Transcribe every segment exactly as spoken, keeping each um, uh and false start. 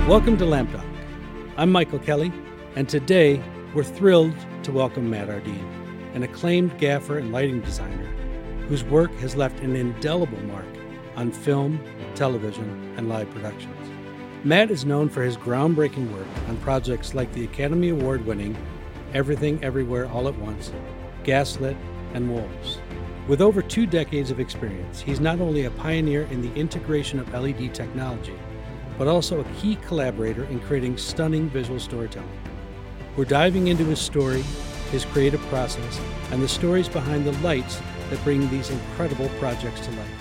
Welcome to Lamp Talk. I'm Michael Kelly, and today we're thrilled to welcome Matt Ardeen, an acclaimed gaffer and lighting designer whose work has left an indelible mark on film, television, and live productions. Matt is known for his groundbreaking work on projects like the Academy Award-winning Everything Everywhere All at Once, Gaslit, and Wolves. With over two decades of experience, he's not only a pioneer in the integration of L E D technology, but also a key collaborator in creating stunning visual storytelling. We're diving into his story, his creative process, and the stories behind the lights that bring these incredible projects to life.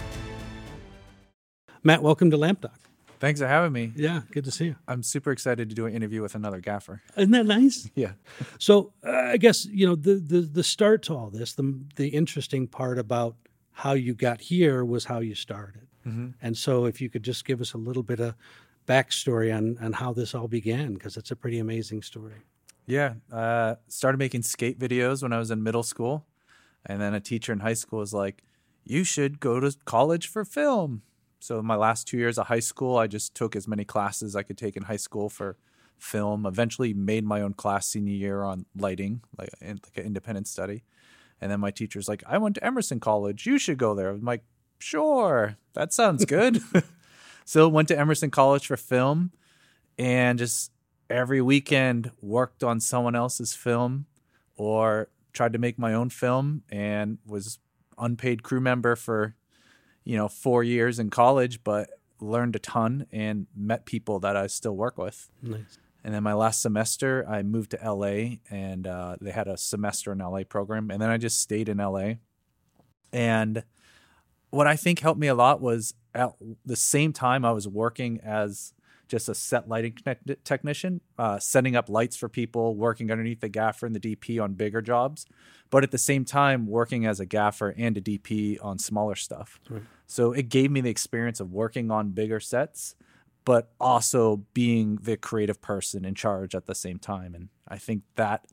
Matt, welcome to Lamp Talk. Thanks for having me. Yeah, good to see you. I'm super excited to do an interview with another gaffer. Isn't that nice? Yeah. So uh, I guess, you know, the, the the start to all this, the the interesting part about how you got here was how you started. Mm-hmm. And so if you could just give us a little bit of backstory on, on how this all began, because it's a pretty amazing story. Yeah. Uh, started making skate videos when I was in middle school. And then a teacher in high school was like, you should go to college for film. So in my last two years of high school, I just took as many classes I could take in high school for film. Eventually made my own class senior year on lighting, like, in, like an independent study. And then my teacher's like, I went to Emerson College. You should go there. I'm like, sure, that sounds good. So went to Emerson College for film and just every weekend worked on someone else's film or tried to make my own film and was unpaid crew member for, you know, four years in college, but learned a ton and met people that I still work with. Nice. And then my last semester, I moved to L A and uh, they had a semester in L A program. And then I just stayed in L A. And what I think helped me a lot was at the same time I was working as just a set lighting connect- technician, uh, setting up lights for people, working underneath the gaffer and the D P on bigger jobs, but at the same time working as a gaffer and a D P on smaller stuff. Right. So it gave me the experience of working on bigger sets, but also being the creative person in charge at the same time. And I think that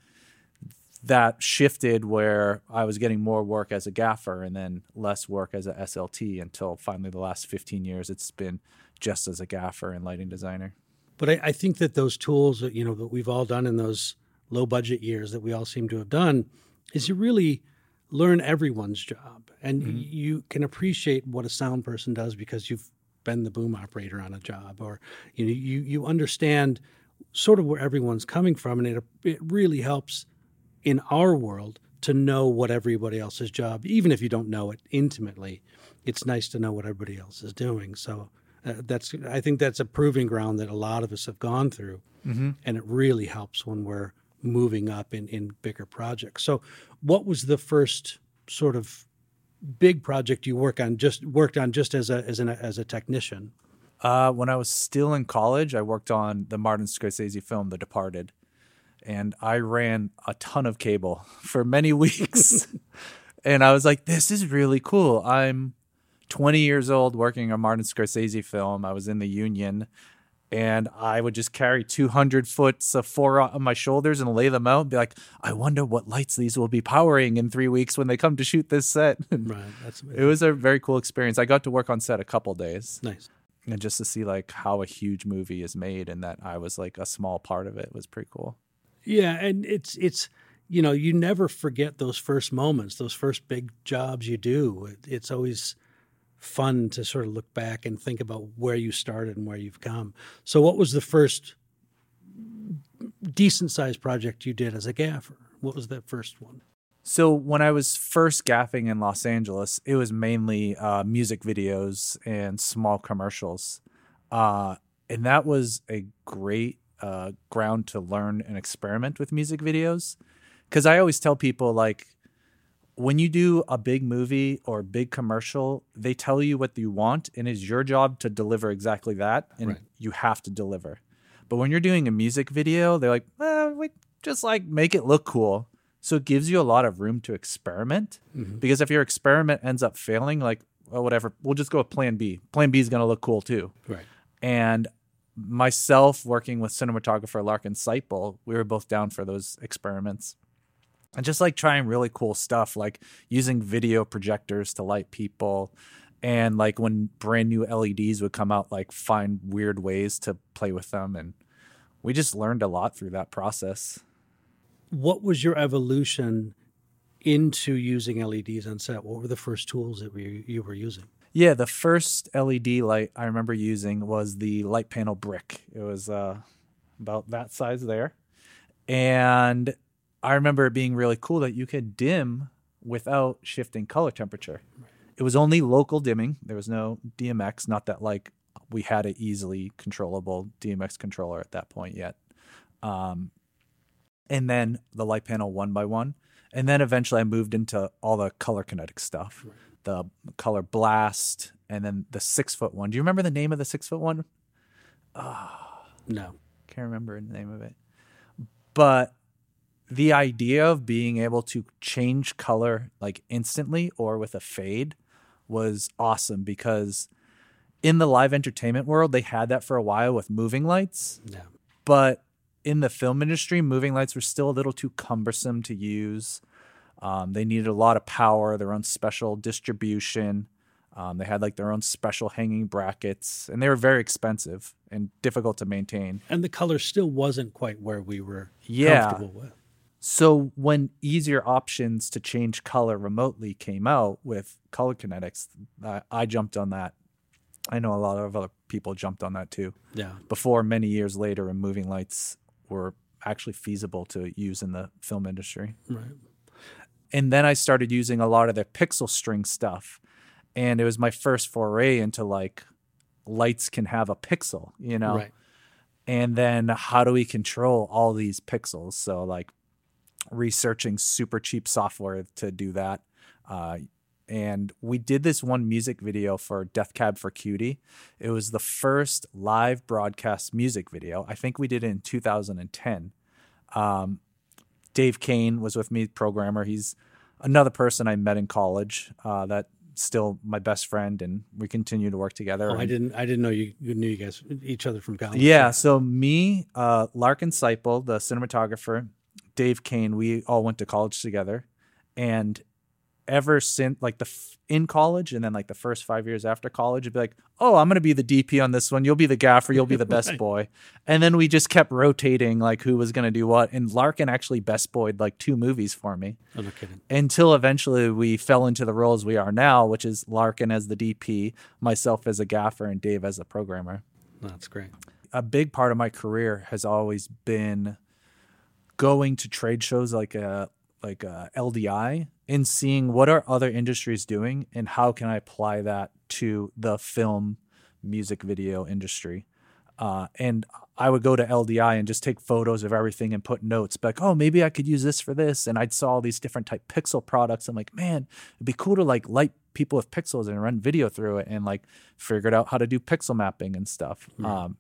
that shifted where I was getting more work as a gaffer and then less work as a S L T until finally the last fifteen years it's been just as a gaffer and lighting designer. But I, I think that those tools that, you know, that we've all done in those low budget years that we all seem to have done is you really learn everyone's job. And mm-hmm. you can appreciate what a sound person does because you've been the boom operator on a job, or, you know, you, you understand sort of where everyone's coming from. And it, it really helps in our world to know what everybody else's job, even if you don't know it intimately, it's nice to know what everybody else is doing. So uh, that's, I think that's a proving ground that a lot of us have gone through. Mm-hmm. And it really helps when we're moving up in, in bigger projects. So what was the first sort of big project you work on, just worked on just as a, as an, as a technician? Uh, when I was still in college, I worked on the Martin Scorsese film, The Departed. And I ran a ton of cable for many weeks. And I was like, this is really cool. I'm twenty years old working on Martin Scorsese film. I was in the union. And I would just carry two hundred foots of four on my shoulders and lay them out and be like, I wonder what lights these will be powering in three weeks when they come to shoot this set. Right. That's amazing. It was a very cool experience. I got to work on set a couple days. Nice. And just to see like how a huge movie is made and that I was like a small part of it was pretty cool. Yeah, and it's, it's you know, you never forget those first moments, those first big jobs you do. It, it's always fun to sort of look back and think about where you started and where you've come. So what was the first decent-sized project you did as a gaffer? What was that first one? So when I was first gaffing in Los Angeles, it was mainly uh, music videos and small commercials. Uh, and that was a great Uh, ground to learn and experiment with music videos. Because I always tell people, like, when you do a big movie or a big commercial, they tell you what you want, and it's your job to deliver exactly that, and right. you have to deliver. But when you're doing a music video, they're like, eh, we just like make it look cool. So it gives you a lot of room to experiment. Mm-hmm. Because if your experiment ends up failing, like, well, whatever, we'll just go with plan B. Plan B is going to look cool too. Right. And myself working with cinematographer Larkin Seipel, we were both down for those experiments. And just like trying really cool stuff, like using video projectors to light people And like when brand new L E Ds would come out, like find weird ways to play with them. And we just learned a lot through that process. What was your evolution into using L E Ds on set? What were the first tools that we, you were using? Yeah, the first L E D light I remember using was the light panel brick. It was uh, about that size there. And I remember it being really cool that you could dim without shifting color temperature. Right. It was only local dimming. There was no D M X, not that like we had an easily controllable D M X controller at that point yet. Um, and then the light panel one by one. And then eventually I moved into all the color kinetic stuff. Right. The color blast, and then the six foot one. Do you remember the name of the six foot one? Oh, no. Can't remember the name of it. But the idea of being able to change color like instantly or with a fade was awesome, because in the live entertainment world, they had that for a while with moving lights. Yeah. But in the film industry, moving lights were still a little too cumbersome to use. Um, they needed a lot of power, their own special distribution. Um, they had like their own special hanging brackets, and they were very expensive and difficult to maintain. And the color still wasn't quite where we were yeah. comfortable with. So when easier options to change color remotely came out with color kinetics, I, I jumped on that. I know a lot of other people jumped on that too. Yeah. Before many years later, and moving lights were actually feasible to use in the film industry. Right. And then I started using a lot of the pixel string stuff. And it was my first foray into like lights can have a pixel, you know? Right. And then how do we control all these pixels? So like researching super cheap software to do that. Uh, and we did this one music video for Death Cab for Cutie. It was the first live broadcast music video. I think we did it in two thousand ten. Um, Dave Kane was with me, programmer. He's another person I met in college uh, that's still my best friend, and we continue to work together. Oh, and, I didn't I didn't know you, you knew you guys, each other from college. Yeah, so me, uh, Larkin Seipel, the cinematographer, Dave Kane, we all went to college together. And ever since, like the in college and then like the first five years after college, it'd be like, oh, I'm going to be the D P on this one. You'll be the gaffer. You'll be the best right. boy. And then we just kept rotating like who was going to do what. And Larkin actually best boyed like two movies for me. Oh, no kidding. Until eventually we fell into the roles we are now, which is Larkin as the D P, myself as a gaffer, and Dave as a programmer. That's great. A big part of my career has always been going to trade shows like a like a L D I and seeing what are other industries doing and how can I apply that to the film music video industry. Uh, and I would go to L D I and just take photos of everything and put notes, like, oh, maybe I could use this for this. And I'd saw all these different type pixel products. I'm like, man, it'd be cool to like light people with pixels and run video through it, and like figured out how to do pixel mapping and stuff. Mm. Um,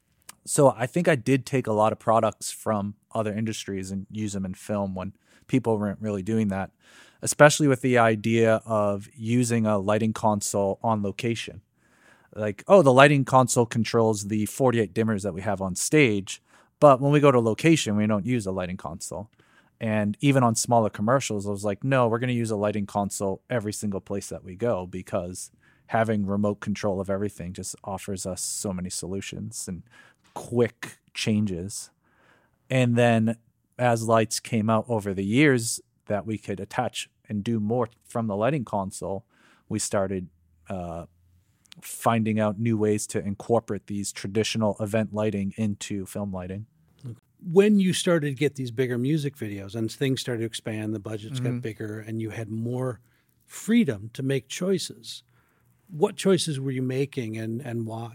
so I think I did take a lot of products from other industries and use them in film when people weren't really doing that, especially with the idea of using a lighting console on location. Like, oh, the lighting console controls the forty-eight dimmers that we have on stage, but when we go to location, we don't use a lighting console. And even on smaller commercials, I was like, no, we're going to use a lighting console every single place that we go, because having remote control of everything just offers us so many solutions and quick changes. And then as lights came out over the years that we could attach and do more from the lighting console, we started uh, finding out new ways to incorporate these traditional event lighting into film lighting. When you started to get these bigger music videos and things started to expand, the budgets Mm-hmm. got bigger, and you had more freedom to make choices, what choices were you making, and, and why?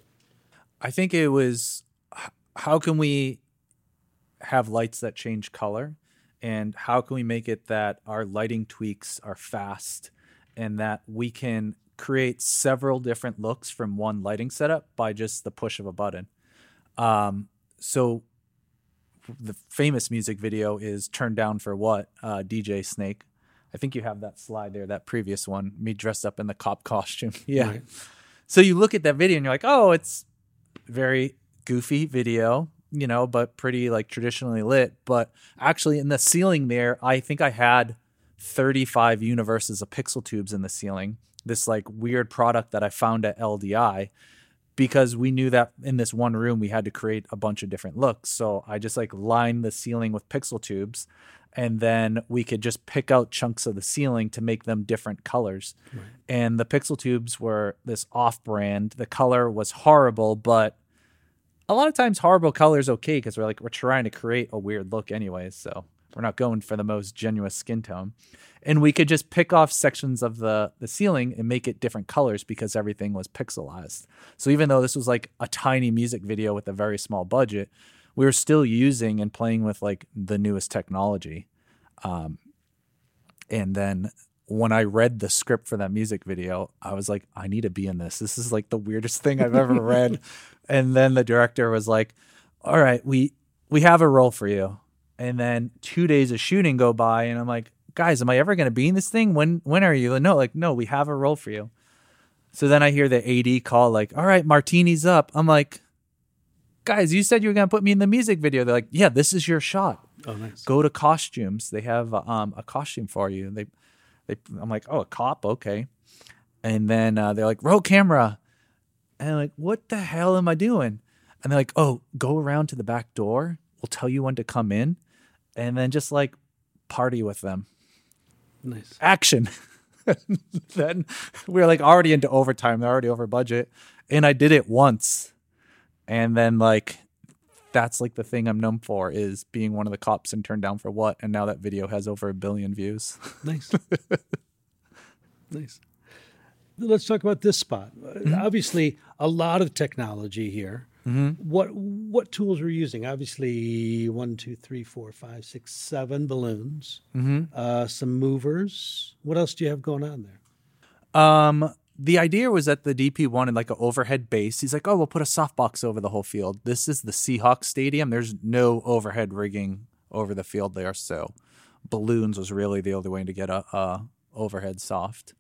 I think it was, how can we have lights that change color, and how can we make it that our lighting tweaks are fast and that we can create several different looks from one lighting setup by just the push of a button. Um, so the famous music video is Turned Down for What, uh, D J Snake. I think you have that slide there, that previous one, me dressed up in the cop costume. Yeah. Right. So you look at that video and you're like, oh, it's very goofy video, you know, but pretty like traditionally lit. But actually in the ceiling there, I think I had thirty-five universes of pixel tubes in the ceiling. this like weird product that I found at L D I, because we knew that in this one room we had to create a bunch of different looks. So I just like lined the ceiling with pixel tubes, and then we could just pick out chunks of the ceiling to make them different colors. Right. And the pixel tubes were this off-brand. The color was horrible, but a lot of times horrible color is okay because we're like we're trying to create a weird look anyways. So we're not going for the most genuine skin tone. And we could just pick off sections of the, the ceiling and make it different colors because everything was pixelized. So even though this was like a tiny music video with a very small budget, we were still using and playing with like the newest technology. Um, and then when I read the script for that music video, I was like, I need to be in this. This is like the weirdest thing I've ever read. And then the director was like, all right, we we have a role for you. And then two days of shooting go by, and I'm like, guys, am I ever going to be in this thing? When when are you? No, like, no, we have a role for you. So then I hear the A D call like, all right, martini's up. I'm like, guys, you said you were going to put me in the music video. They're like, yeah, this is your shot. Oh, nice. Go to costumes. They have um, a costume for you. They, they, I'm like, oh, a cop? Okay. And then uh, they're like, roll camera. And I'm like, what the hell am I doing? And they're like, oh, go around to the back door. We'll tell you when to come in. And then just like party with them. Nice. Action. Then we were like already into overtime. They're already over budget. And I did it once. And then like, that's like the thing I'm known for, is being one of the cops and turned down for what? And now that video has over a billion views. Nice. Nice. Let's talk about this spot. Mm-hmm. Obviously, a lot of technology here. Mm-hmm. What what tools were you using? Obviously, one, two, three, four, five, six, seven balloons. Mm-hmm. Uh, some movers. What else do you have going on there? Um, the idea was that the D P wanted like an overhead base. He's like, "Oh, we'll put a softbox over the whole field." This is the Seahawks Stadium. There's no overhead rigging over the field there, so balloons was really the only way to get a, a overhead soft.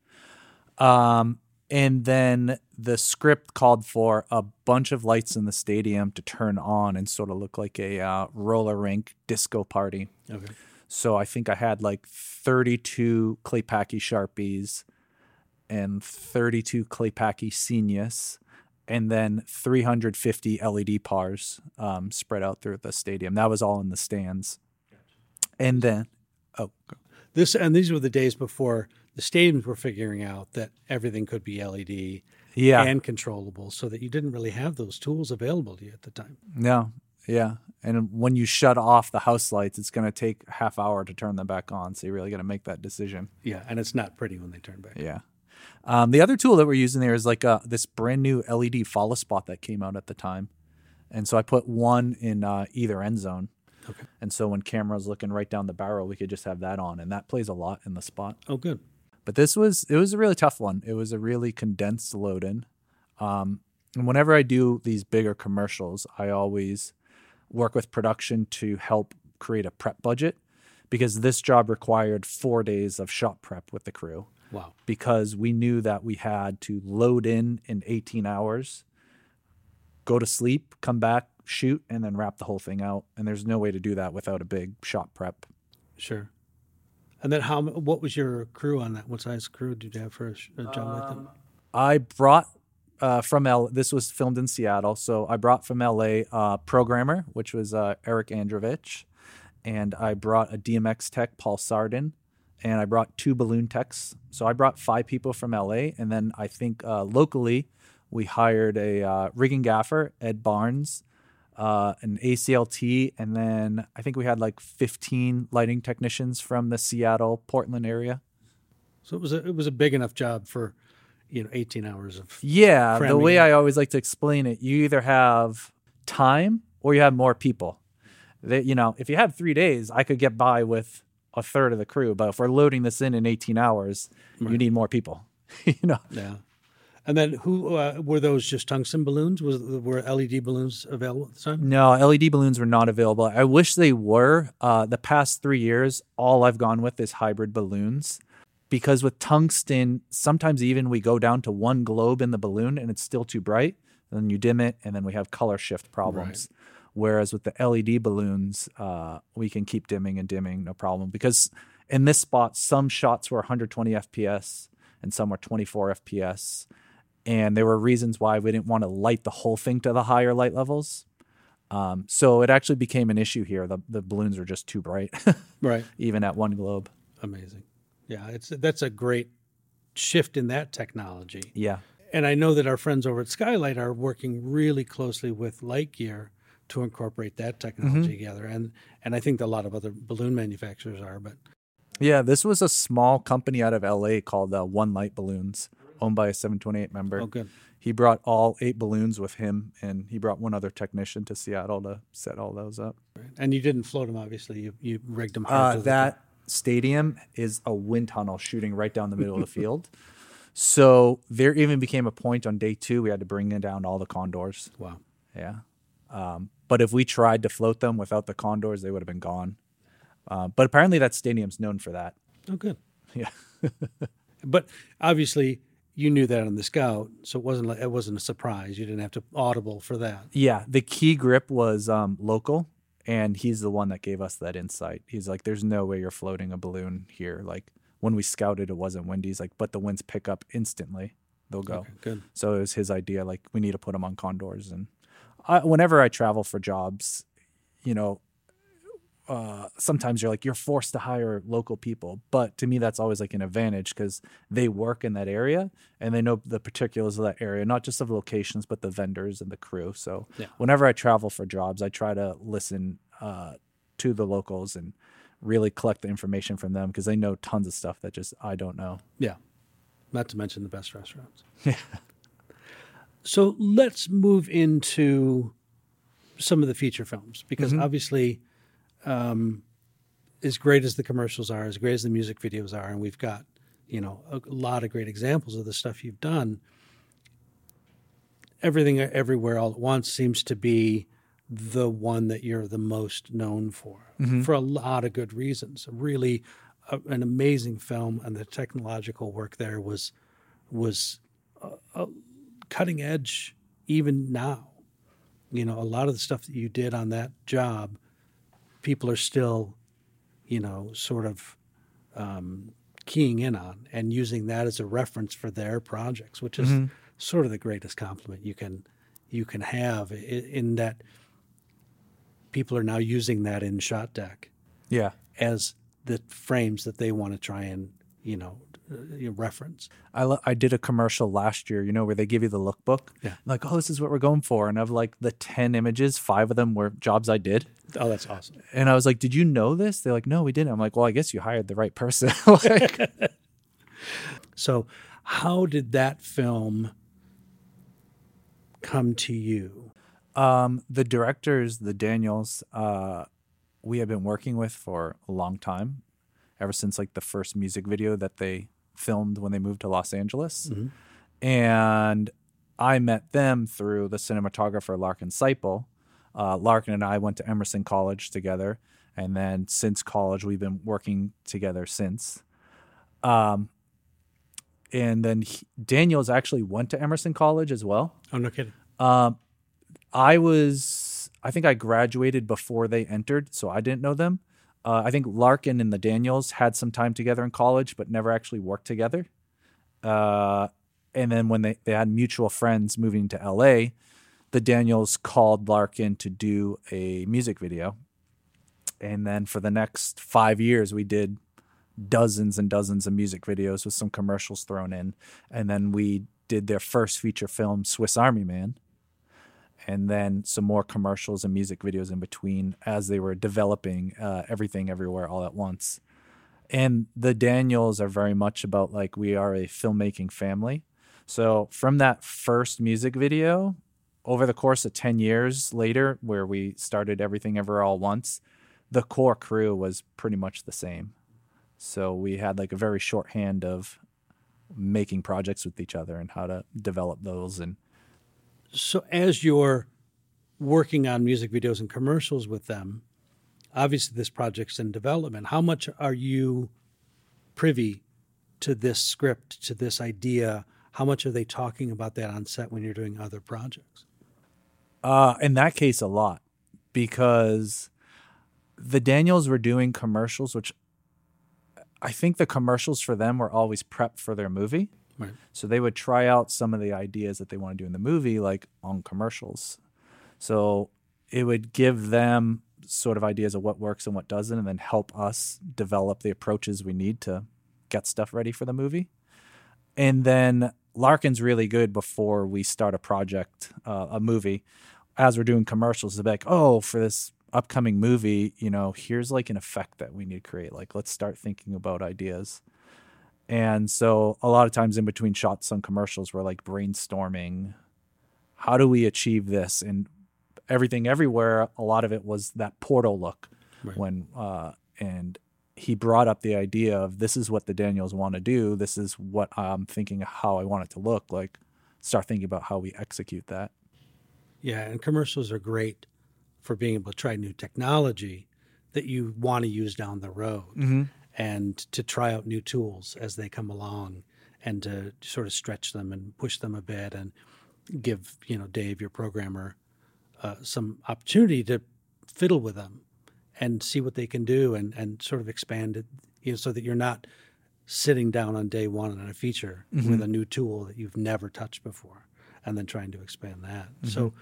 Um. And then the script called for a bunch of lights in the stadium to turn on and sort of look like a uh, roller rink disco party. Okay. So I think I had like thirty-two Claypaky Sharpies and thirty-two Claypaky Senius, and then three hundred fifty L E D pars um, spread out through the stadium. That was all in the stands. Gotcha. And then, oh, go. This and these were the days before the stadiums were figuring out that everything could be L E D yeah. and controllable, so that you didn't really have those tools available to you at the time. No, yeah. And when you shut off the house lights, it's going to take a half hour to turn them back on, so you really got to make that decision. Yeah, and it's not pretty when they turn back yeah. on. Um, the other tool that we're using there is like a, this brand new L E D follow spot that came out at the time. And so I put one in uh, either end zone. Okay. And so when camera's looking right down the barrel, we could just have that on, and that plays a lot in the spot. Oh, good. But this was, it was a really tough one. It was a really condensed load in. Um, and whenever I do these bigger commercials, I always work with production to help create a prep budget, because this job required four days of shot prep with the crew. Wow. Because we knew that we had to load in in eighteen hours, go to sleep, come back, shoot, and then wrap the whole thing out. And there's no way to do that without a big shot prep. Sure. And then how? What was your crew on that? What size crew did you have for a, a job um, like that? I brought uh, from L. This was filmed in Seattle, so I brought from L A uh, programmer, which was uh, Eric Androvich, and I brought a D M X tech, Paul Sardin, and I brought two balloon techs. So I brought five people from L A, and then I think uh, locally we hired a uh, rigging gaffer, Ed Barnes. Uh, an A C L T, and then I think we had like fifteen lighting technicians from the Seattle, Portland area. So it was a, it was a big enough job for, you know, eighteen hours of yeah. The way in. I always like to explain it, you either have time or you have more people. They, you know, if you have three days, I could get by with a third of the crew. But if we're loading this in in eighteen hours, right. You need more people. you know. Yeah. And then who uh, were those? Just tungsten balloons? Was were L E D balloons available at the time? No, L E D balloons were not available. I wish they were. Uh, the past three years, all I've gone with is hybrid balloons, because with tungsten, sometimes even we go down to one globe in the balloon and it's still too bright. And then you dim it, and then we have color shift problems. Right. Whereas with the L E D balloons, uh, we can keep dimming and dimming, no problem. Because in this spot, some shots were one hundred twenty F P S. and some were twenty-four F P S. And there were reasons why we didn't want to light the whole thing to the higher light levels. Um, so it actually became an issue here. The the balloons were just too bright, right? Even at one globe. Amazing. Yeah, it's that's a great shift in that technology. Yeah. And I know that our friends over at Skylight are working really closely with Lightyear to incorporate that technology mm-hmm. together. And and I think a lot of other balloon manufacturers are. But yeah, this was a small company out of L A called uh, One Light Balloons, owned by a seven twenty-eight member. Oh, good. He brought all eight balloons with him, and he brought one other technician to Seattle to set all those up. And you didn't float them, obviously. You you rigged them Uh, hard. to that the stadium is a wind tunnel shooting right down the middle of the field. So there even became a point on day two we had to bring down all the condors. Wow. Yeah. Um, but if we tried to float them without the condors, they would have been gone. Uh, but apparently that stadium's known for that. Oh, good. Yeah. But obviously you knew that on the Scout, so it wasn't like, it wasn't a surprise. You didn't have to audible for that. Yeah, the key grip was um, local, and he's the one that gave us that insight. He's like, "There's no way you're floating a balloon here." Like when we scouted, it wasn't windy. He's like, "But the winds pick up instantly; they'll go." Okay, good. So it was his idea. Like we need to put them on condors. And I, whenever I travel for jobs, you know. Uh, sometimes you're like, you're forced to hire local people. But to me, that's always like an advantage because they work in that area and they know the particulars of that area, not just of locations, but the vendors and the crew. So yeah. Whenever I travel for jobs, I try to listen uh, to the locals and really collect the information from them because they know tons of stuff that just I don't know. Yeah. Not to mention the best restaurants. Yeah. So let's move into some of the feature films because mm-hmm. obviously Um, as great as the commercials are, as great as the music videos are, and we've got, you know, a lot of great examples of the stuff you've done, Everything Everywhere All at Once seems to be the one that you're the most known for, mm-hmm. for a lot of good reasons. Really a, an amazing film, and the technological work there was, was a, a cutting edge even now. You know, a lot of the stuff that you did on that job, people are still, you know, sort of um, keying in on and using that as a reference for their projects, which is mm-hmm. sort of the greatest compliment you can you can have in, in that people are now using that in Shot Deck, yeah, as the frames that they want to try and, you know, uh, reference. I lo- I did a commercial last year, you know, where they give you the lookbook. Yeah, like, oh, this is what we're going for, and of like the ten images, five of them were jobs I did. Oh, that's awesome. And I was like, did you know this? They're like, no, we didn't. I'm like, well, I guess you hired the right person. Like, so how did that film come to you? Um, the directors, the Daniels, uh, we have been working with for a long time, ever since like the first music video that they filmed when they moved to Los Angeles. Mm-hmm. And I met them through the cinematographer Larkin Seipel. Uh, Larkin and I went to Emerson College together, and then since college, we've been working together since. Um, and then he, Daniels actually went to Emerson College as well. Oh, no kidding. Um, I was, I think I graduated before they entered, so I didn't know them. Uh, I think Larkin and the Daniels had some time together in college, but never actually worked together. Uh, and then when they, they had mutual friends moving to L A, the Daniels called Larkin to do a music video. And then for the next five years, we did dozens and dozens of music videos with some commercials thrown in. And then we did their first feature film, Swiss Army Man. And then some more commercials and music videos in between as they were developing uh, Everything Everywhere All at Once. And the Daniels are very much about like we are a filmmaking family. So from that first music video, over the course of ten years later, where we started Everything Everywhere All at Once, the core crew was pretty much the same. So we had like a very shorthand of making projects with each other and how to develop those. And so as you're working on music videos and commercials with them, obviously this project's in development. How much are you privy to this script, to this idea? How much are they talking about that on set when you're doing other projects? Uh, in that case, a lot, because the Daniels were doing commercials, which I think the commercials for them were always prepped for their movie. Right. So they would try out some of the ideas that they want to do in the movie, like on commercials. So it would give them sort of ideas of what works and what doesn't, and then help us develop the approaches we need to get stuff ready for the movie. And then Larkin's really good before we start a project, uh, a movie, as we're doing commercials, to be like, oh, for this upcoming movie, you know, here's like an effect that we need to create. Like, let's start thinking about ideas. And so a lot of times in between shots on commercials, we're like brainstorming, how do we achieve this? And Everything Everywhere, a lot of it was that portal look. Right. when, uh, and he brought up the idea of, this is what the Daniels want to do. This is what I'm thinking of how I want it to look like. Start thinking about how we execute that. Yeah. And commercials are great for being able to try new technology that you want to use down the road. Mm-hmm. And to try out new tools as they come along, and to sort of stretch them and push them a bit, and give, you know, Dave, your programmer, uh, some opportunity to fiddle with them and see what they can do, and, and sort of expand it, you know, so that you're not sitting down on day one on a feature mm-hmm. with a new tool that you've never touched before, and then trying to expand that. Mm-hmm. So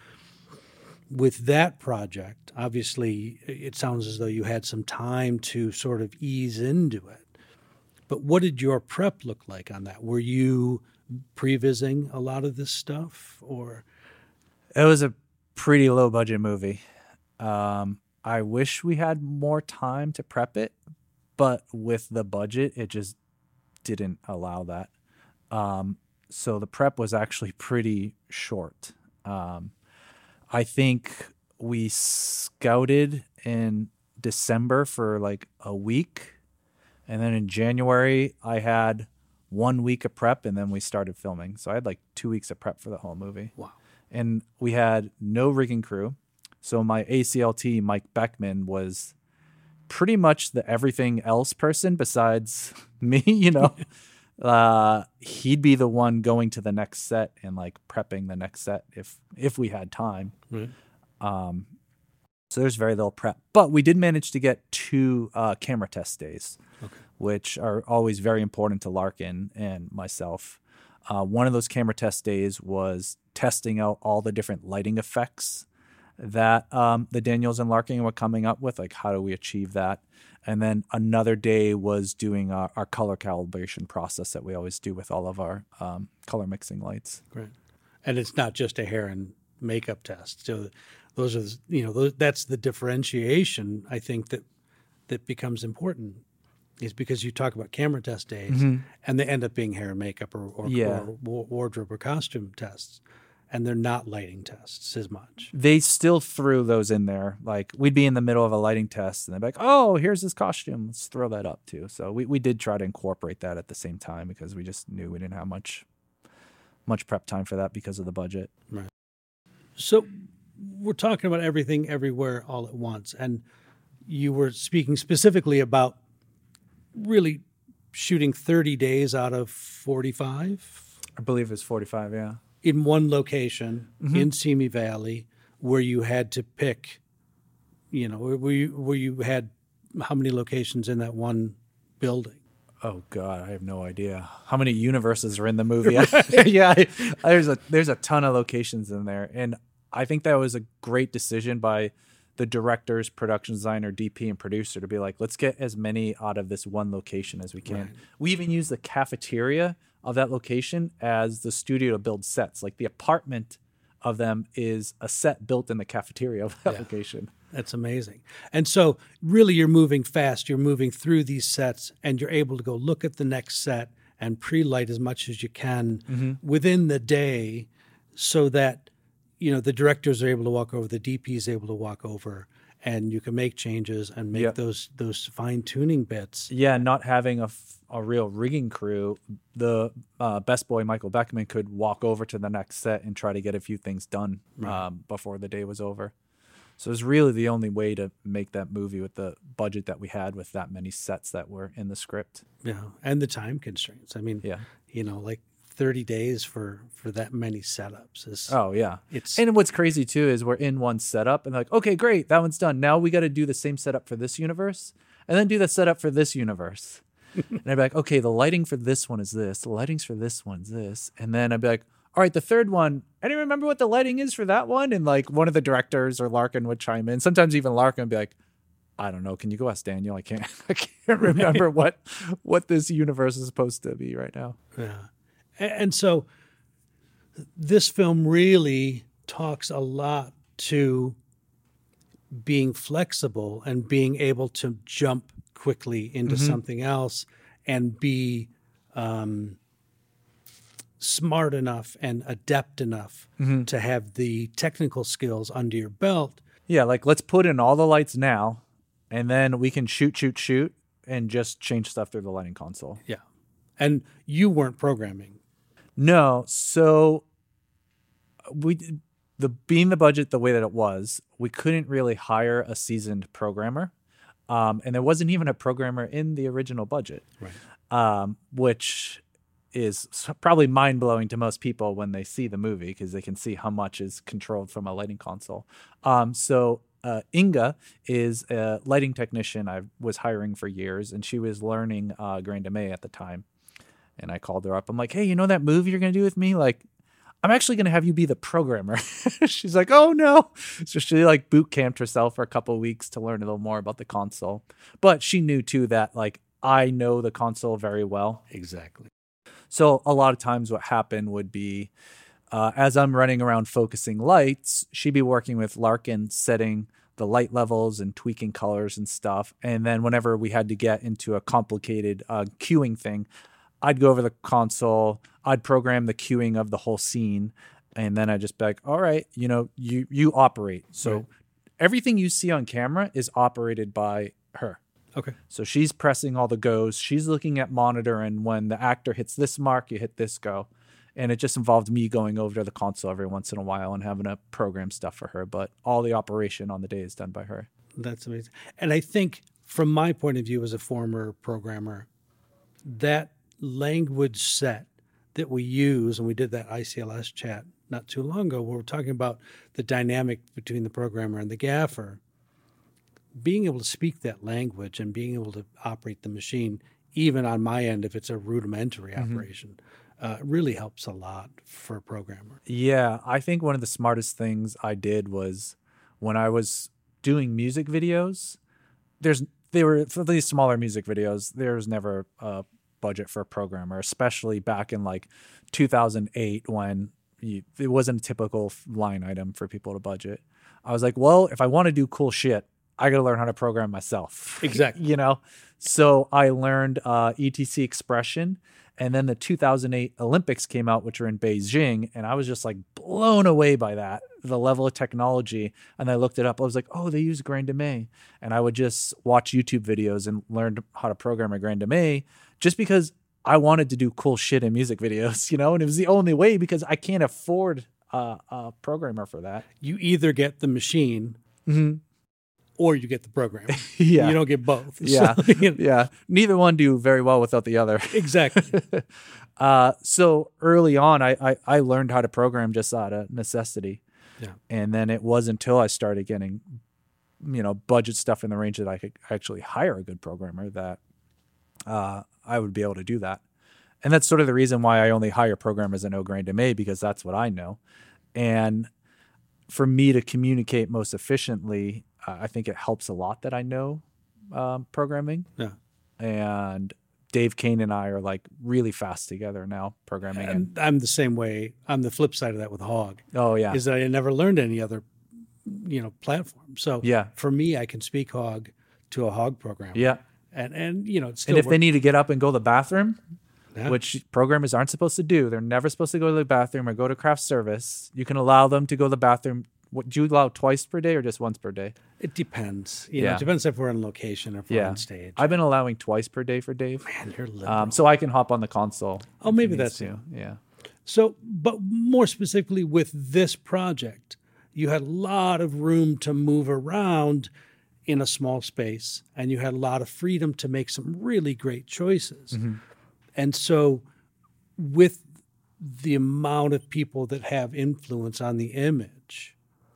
with that project, obviously, it sounds as though you had some time to sort of ease into it. But what did your prep look like on that? Were you prevising a lot of this stuff, or? It was a pretty low budget movie. Um, I wish we had more time to prep it, but with the budget, it just didn't allow that. Um, so the prep was actually pretty short. Um, I think we scouted in December for like a week. And then in January, I had one week of prep, and then we started filming. So I had like two weeks of prep for the whole movie. Wow. And we had no rigging crew. So my A C L T, Mike Beckman, was pretty much the everything else person besides me, you know. uh, he'd be the one going to the next set and like prepping the next set if if we had time. Right. Um, so there's very little prep. But we did manage to get two uh, camera test days, okay. which are always very important to Larkin and myself. Uh, one of those camera test days was testing out all the different lighting effects that um, the Daniels and Larkin were coming up with, like how do we achieve that? And then another day was doing our, our color calibration process that we always do with all of our um, color mixing lights. Great. And it's not just a hair and makeup test. So those are, you know, those, that's the differentiation, I think, that that becomes important, is because you talk about camera test days mm-hmm. and they end up being hair and makeup or, or, yeah. or wardrobe or costume tests. And they're not lighting tests as much. They still threw those in there. Like, we'd be in the middle of a lighting test, and they'd be like, oh, here's this costume. Let's throw that up, too. So we, we did try to incorporate that at the same time, because we just knew we didn't have much much prep time for that because of the budget. Right. So we're talking about Everything Everywhere All at Once, and you were speaking specifically about really shooting thirty days out of forty-five? I believe it was forty-five, yeah. In one location mm-hmm. in Simi Valley, where you had to pick, you know, where you, where you had how many locations in that one building? Oh God, I have no idea how many universes are in the movie. yeah, I, there's a there's a ton of locations in there, and I think that was a great decision by the directors, production designer, D P, and producer to be like, let's get as many out of this one location as we can. Right. We even use the cafeteria of that location as the studio to build sets. Like, the apartment of them is a set built in the cafeteria of that yeah, location. That's amazing. And so really you're moving fast. You're moving through these sets, and you're able to go look at the next set and pre-light as much as you can mm-hmm. within the day, so that, you know, the directors are able to walk over, the D P is able to walk over, and you can make changes and make yep. those those fine-tuning bits. Yeah, not having a, a real rigging crew, the uh, best boy, Michael Beckman, could walk over to the next set and try to get a few things done right. um, before the day was over. So it was really the only way to make that movie with the budget that we had, with that many sets that were in the script. Yeah, and the time constraints. I mean, yeah. you know, like thirty days for, for that many setups. Is, oh, yeah. It's, and what's crazy, too, is we're in one setup, and like, okay, great, that one's done. Now we got to do the same setup for this universe, and then do the setup for this universe. And I'd be like, okay, the lighting for this one is this. The lightings for this one is this. And then I'd be like, all right, the third one, I didn't remember what the lighting is for that one. And like one of the directors or Larkin would chime in. Sometimes even Larkin would be like, I don't know. Can you go ask Daniel? I can't, I can't remember what, what this universe is supposed to be right now. Yeah. And so this film really talks a lot to being flexible and being able to jump quickly into mm-hmm. something else and be um, smart enough and adept enough mm-hmm. to have the technical skills under your belt. Yeah, like let's put in all the lights now, and then we can shoot, shoot, shoot, and just change stuff through the lighting console. Yeah. And you weren't programming. No. So we, the being the budget the way that it was, we couldn't really hire a seasoned programmer. Um, and there wasn't even a programmer in the original budget, right. um, which is probably mind-blowing to most people when they see the movie because they can see how much is controlled from a lighting console. Um, so uh, Inga is a lighting technician I was hiring for years, and she was learning uh, Grand May at the time. And I called her up. I'm like, hey, you know that movie you're going to do with me? Like, I'm actually going to have you be the programmer. She's like, oh, no. So she like boot camped herself for a couple of weeks to learn a little more about the console. But she knew, too, that like I know the console very well. Exactly. So a lot of times what happened would be uh, as I'm running around focusing lights, she'd be working with Larkin setting the light levels and tweaking colors and stuff. And then whenever we had to get into a complicated uh, cueing thing, I'd go over the console, I'd program the cueing of the whole scene, and then I'd just be like, all right, you know, you you operate. So right. everything you see on camera is operated by her. Okay. So she's pressing all the goes. She's looking at monitor, and when the actor hits this mark, you hit this go. And it just involved me going over to the console every once in a while and having to program stuff for her. But all the operation on the day is done by her. That's amazing. And I think from my point of view as a former programmer, that language set that we use, and we did that I C L S chat not too long ago, where we're talking about the dynamic between the programmer and the gaffer, being able to speak that language and being able to operate the machine, even on my end, if it's a rudimentary mm-hmm. operation, uh, really helps a lot for a programmer. Yeah, I think one of the smartest things I did was when I was doing music videos, there's they were for these smaller music videos, there's never a budget for a programmer, especially back in like two thousand eight when you, it wasn't a typical line item for people to budget. I was like, well, if I want to do cool shit, I got to learn how to program myself. Exactly. You know? So I learned uh, E T C Expression, and then the two thousand eight Olympics came out, which are in Beijing, and I was just like blown away by that, the level of technology. And I looked it up. I was like, oh, they use Grand May. And I would just watch YouTube videos and learn how to program a Grand May just because I wanted to do cool shit in music videos, you know? And it was the only way because I can't afford uh, a programmer for that. You either get the machine mm-hmm. or you get the program. Yeah. You don't get both. Yeah. So, you know. Yeah. Neither one do very well without the other. Exactly. uh, so early on, I, I, I learned how to program just out of necessity. Yeah. And then it wasn't until I started getting, you know, budget stuff in the range that I could actually hire a good programmer that uh, I would be able to do that. And that's sort of the reason why I only hire programmers that know Grand May, because that's what I know. And for me to communicate most efficiently, uh, I think it helps a lot that I know um, programming. Yeah. And Dave Kane and I are like really fast together now programming. And, and I'm the same way. I'm the flip side of that with Hog. Oh, yeah. Is that I never learned any other, you know, platform. So yeah. for me, I can speak Hog to a Hog programmer. Yeah. And, and you know, it's still and if work- they need to get up and go to the bathroom, yeah. which programmers aren't supposed to do, they're never supposed to go to the bathroom or go to craft service. You can allow them to go to the bathroom. What, do you allow twice per day or just once per day? It depends. You yeah. know, it depends if we're on location or if yeah. we're on stage. I've been allowing twice per day for Dave. Man, you're liberal. Um, so I can hop on the console. Oh, maybe that's too. Yeah. So, but more specifically with this project, you had a lot of room to move around in a small space, and you had a lot of freedom to make some really great choices. Mm-hmm. And so with the amount of people that have influence on the image,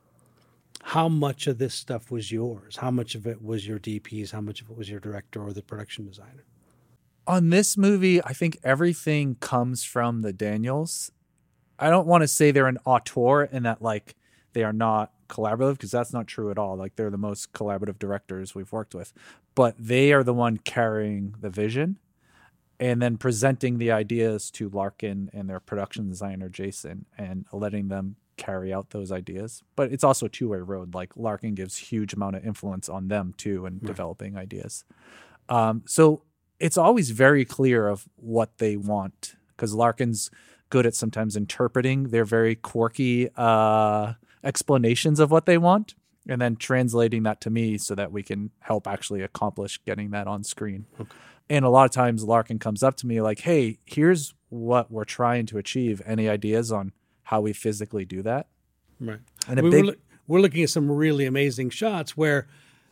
how much of this stuff was yours? How much of it was your D P's? How much of it was your director or the production designer? On this movie, I think everything comes from the Daniels. I don't want to say they're an auteur and that like they are not collaborative, because that's not true at all. Like they're the most collaborative directors we've worked with, but they are the one carrying the vision and then presenting the ideas to Larkin and their production designer, Jason, and letting them carry out those ideas. But it's also a two-way road. Like Larkin gives huge amount of influence on them too in right. developing ideas. Um, so it's always very clear of what they want, because Larkin's good at sometimes interpreting their very quirky uh, explanations of what they want and then translating that to me so that we can help actually accomplish getting that on screen. Okay. And a lot of times Larkin comes up to me like, hey, here's what we're trying to achieve. Any ideas on how we physically do that? Right. And a we big, we're, we're looking at some really amazing shots where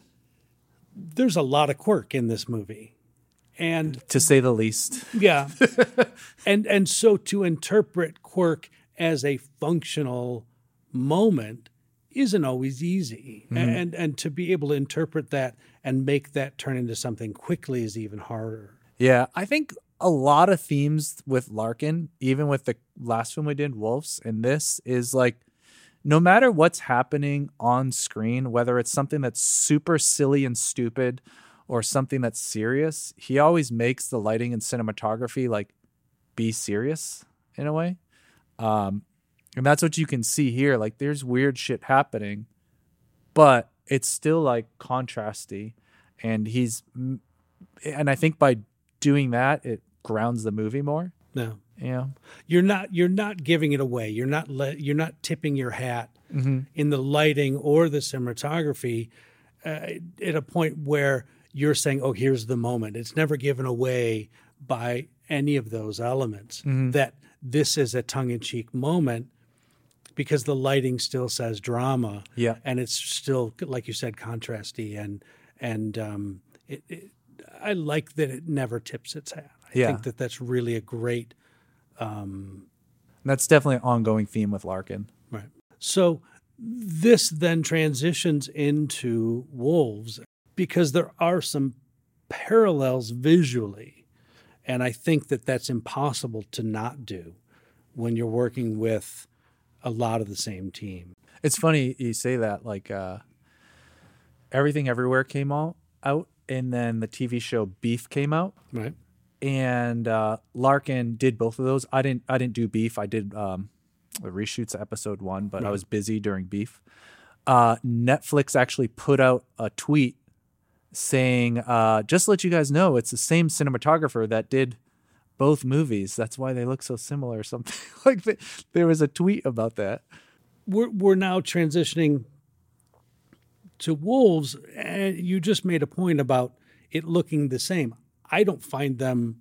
there's a lot of quirk in this movie. And to say the least. Yeah. and and so to interpret quirk as a functional moment isn't always easy. Mm-hmm. And and to be able to interpret that and make that turn into something quickly is even harder. Yeah, I think a lot of themes with Larkin, even with the last film we did, Wolves, and this is like, no matter what's happening on screen, whether it's something that's super silly and stupid or something that's serious, he always makes the lighting and cinematography like be serious in a way. Um, and that's what you can see here. Like there's weird shit happening, but it's still like contrasty. And he's, and I think by doing that, it grounds the movie more. No. Yeah. You're not, you're not giving it away. You're not, le- you're not tipping your hat mm-hmm. in the lighting or the cinematography uh, at a point where you're saying, oh, here's the moment. It's never given away by any of those elements mm-hmm. that this is a tongue-in-cheek moment, because the lighting still says drama. Yeah. And it's still, like you said, contrasty. And, and um, it, it, I like that it never tips its hat. I yeah. think that that's really a great... Um, that's definitely an ongoing theme with Larkin. Right. So this then transitions into Wolves, because there are some parallels visually. And I think that that's impossible to not do when you're working with a lot of the same team. It's funny you say that, like uh, Everything Everywhere came all out, and then the T V show Beef came out. Right. And uh, Larkin did both of those. I didn't I didn't do Beef. I did um, the reshoots of episode one, but right. I was busy during Beef. Uh, Netflix actually put out a tweet saying, uh, just to let you guys know, it's the same cinematographer that did both movies. That's why they look so similar or something. Like the, there was a tweet about that. We're, we're now transitioning to Wolves, and you just made a point about it looking the same. I don't find them,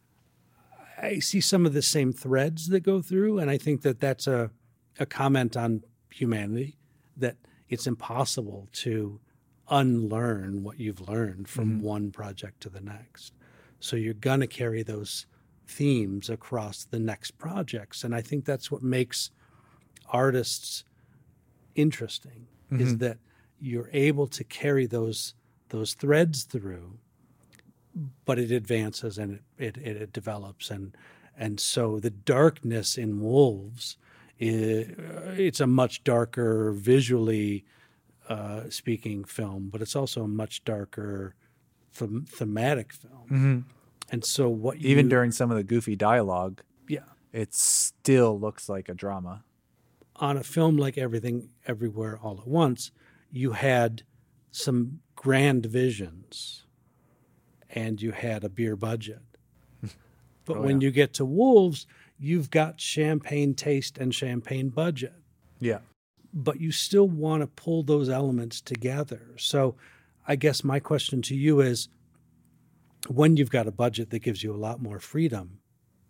I see some of the same threads that go through, and I think that that's a, a comment on humanity, that it's impossible to unlearn what you've learned from mm-hmm. one project to the next. So you're going to carry those themes across the next projects. And I think that's what makes artists interesting, mm-hmm. is that you're able to carry those those threads through, but it advances and it, it, it develops. And and so the darkness in Wolves, is, it's a much darker visually Uh, speaking film, but it's also a much darker them- thematic film. Mm-hmm. And so what you... Even during some of the goofy dialogue, yeah, it still looks like a drama. On a film like Everything Everywhere All at Once, you had some grand visions and you had a beer budget. But oh, when yeah. you get to Wolves, you've got champagne taste and champagne budget. Yeah. But you still want to pull those elements together. So I guess my question to you is, when you've got a budget that gives you a lot more freedom,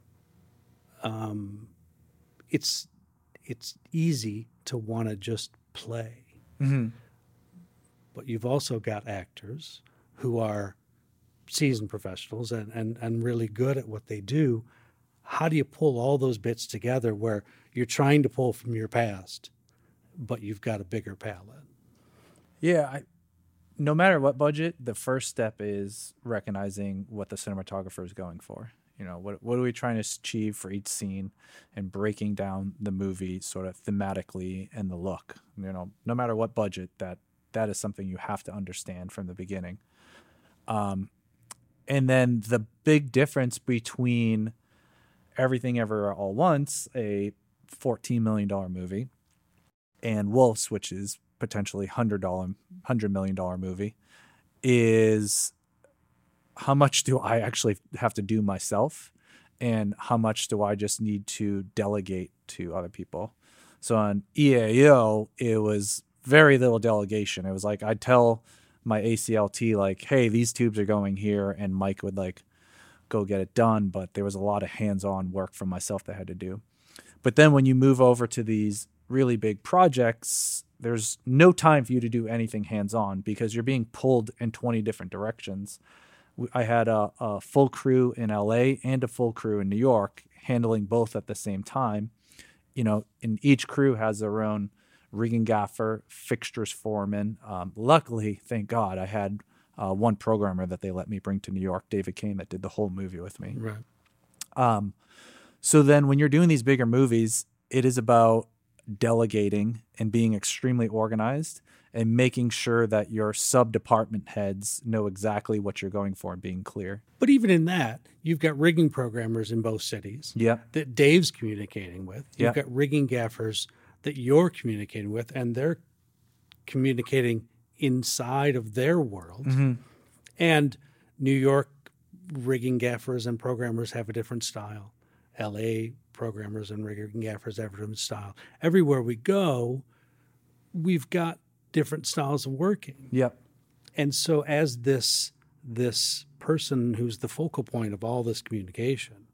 um, it's it's easy to want to just play. Mm-hmm. But you've also got actors who are seasoned professionals and, and, and really good at what they do. How do you pull all those bits together where you're trying to pull from your past, but you've got a bigger palette? Yeah, I, no matter what budget, the first step is recognizing what the cinematographer is going for. You know, what what are we trying to achieve for each scene, and breaking down the movie sort of thematically and the look. You know, no matter what budget, that that is something you have to understand from the beginning. Um, and then the big difference between Everything Everywhere All at Once, a fourteen million dollars movie, and Wolves, which is potentially one hundred dollars, one hundred million dollars movie, is how much do I actually have to do myself, and how much do I just need to delegate to other people. So on E A O, it was very little delegation. It was like I'd tell my A C L T, like, hey, these tubes are going here, and Mike would like go get it done, but there was a lot of hands-on work from myself that I had to do. But then when you move over to these really big projects, there's no time for you to do anything hands-on because you're being pulled in twenty different directions. I had a, a full crew in L A and a full crew in New York, handling both at the same time. You know, and each crew has their own rigging gaffer, fixtures foreman. Um, luckily, thank God, I had uh, one programmer that they let me bring to New York, David Kane, that did the whole movie with me. Right. Um, so then when you're doing these bigger movies, it is about delegating and being extremely organized and making sure that your sub-department heads know exactly what you're going for and being clear. But even in that, you've got rigging programmers in both cities Yeah. that Dave's communicating with. You've Yeah. got rigging gaffers that you're communicating with, and they're communicating inside of their world. Mm-hmm. And New York rigging gaffers and programmers have a different style. L A programmers and rigging gaffers have a different style. Everywhere we go, we've got different styles of working. Yep. And so as this this person who's the focal point of all this communication,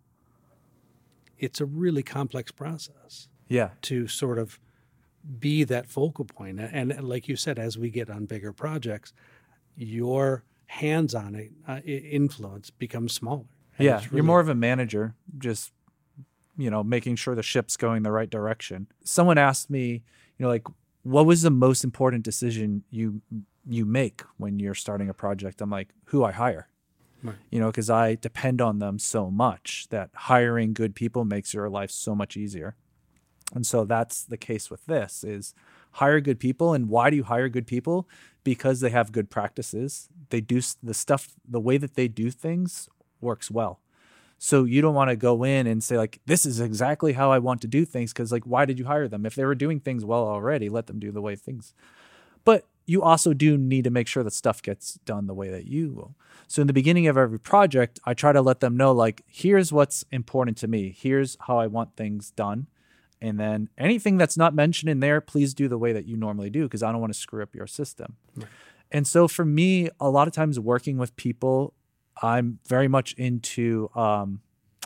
it's a really complex process Yeah. to sort of be that focal point. And, and like you said, as we get on bigger projects, your hands-on it, uh, influence becomes smaller. And Yeah. it's really- You're more of a manager, just, you know, making sure the ship's going the right direction. Someone asked me, you know, like, what was the most important decision you you make when you're starting a project? I'm like, who I hire. Right. You know, because I depend on them so much that hiring good people makes your life so much easier. And so that's the case with this is hire good people. And why do you hire good people? Because they have good practices. They do the stuff, the way that they do things works well. So you don't want to go in and say like, this is exactly how I want to do things. Cause like, why did you hire them? If they were doing things well already, let them do the way things. But you also do need to make sure that stuff gets done the way that you will. So in the beginning of every project, I try to let them know like, here's what's important to me. Here's how I want things done. And then anything that's not mentioned in there, please do the way that you normally do, because I don't want to screw up your system. Right. And so for me, a lot of times working with people, I'm very much into um,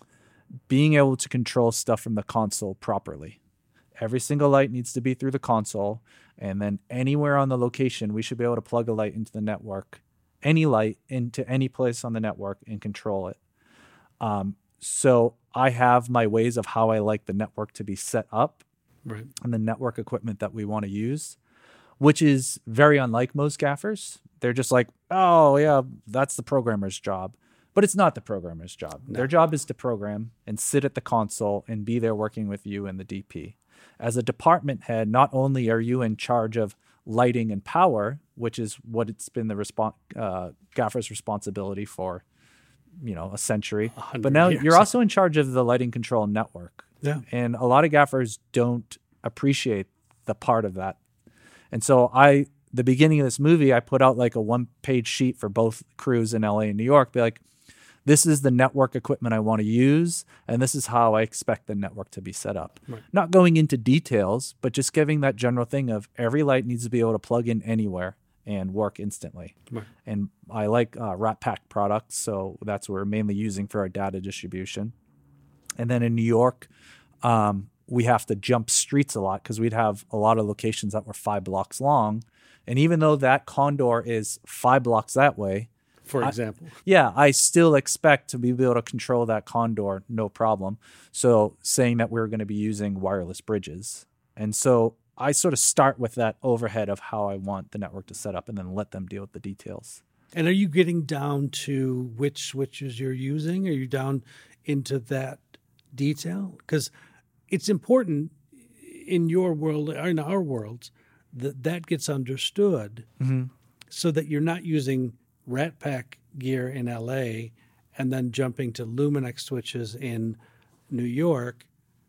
being able to control stuff from the console properly. Every single light needs to be through the console. And then anywhere on the location, we should be able to plug a light into the network, any light into any place on the network and control it. Um, so I have my ways of how I like the network to be set up, right, and the network equipment that we want to use, which is very unlike most gaffers. They're just like, oh, yeah, that's the programmer's job. But it's not the programmer's job. No. Their job is to program and sit at the console and be there working with you and the D P. As a department head, not only are you in charge of lighting and power, which is what it's been the respons- uh, gaffer's responsibility for, you know, a century, but now years. You're also in charge of the lighting control network. Yeah. And a lot of gaffers don't appreciate the part of that. And so I, the beginning of this movie, I put out like a one page sheet for both crews in L A and New York, be like, this is the network equipment I want to use, and this is how I expect the network to be set up. Right. Not going into details, but just giving that general thing of every light needs to be able to plug in anywhere and work instantly. Right. And I like uh, Rat Pack products, so that's what we're mainly using for our data distribution. And then in New York, um, we have to jump streets a lot because we'd have a lot of locations that were five blocks long. And even though that condor is five blocks that way, for example, I, yeah, I still expect to be able to control that condor, no problem. So saying that we're going to be using wireless bridges. And so I sort of start with that overhead of how I want the network to set up and then let them deal with the details. And are you getting down to which switches you're using? Are you down into that detail? Because it's important in your world, or in our worlds, that that gets understood mm-hmm. so that you're not using Rat Pack gear in L A and then jumping to Luminex switches in New York.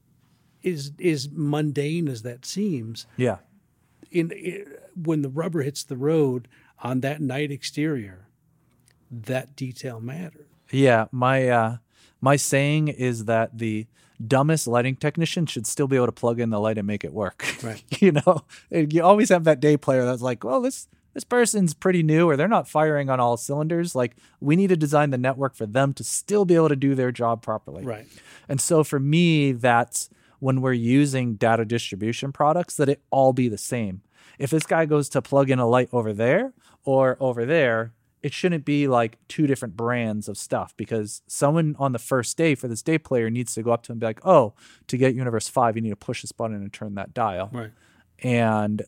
Is is mundane as that seems. Yeah. In, in when the rubber hits the road on that night exterior, that detail matters. Yeah, my uh, my saying is that the dumbest lighting technician should still be able to plug in the light and make it work. Right. You know, you always have that day player that's like, well, this this person's pretty new, or they're not firing on all cylinders. Like, we need to design the network for them to still be able to do their job properly. Right. And so for me, that's when we're using data distribution products, that it all be the same. If this guy goes to plug in a light over there or over there, it shouldn't be like two different brands of stuff, because someone on the first day for this day player needs to go up to him and be like, oh, to get Universe five, you need to push this button and turn that dial. Right. And,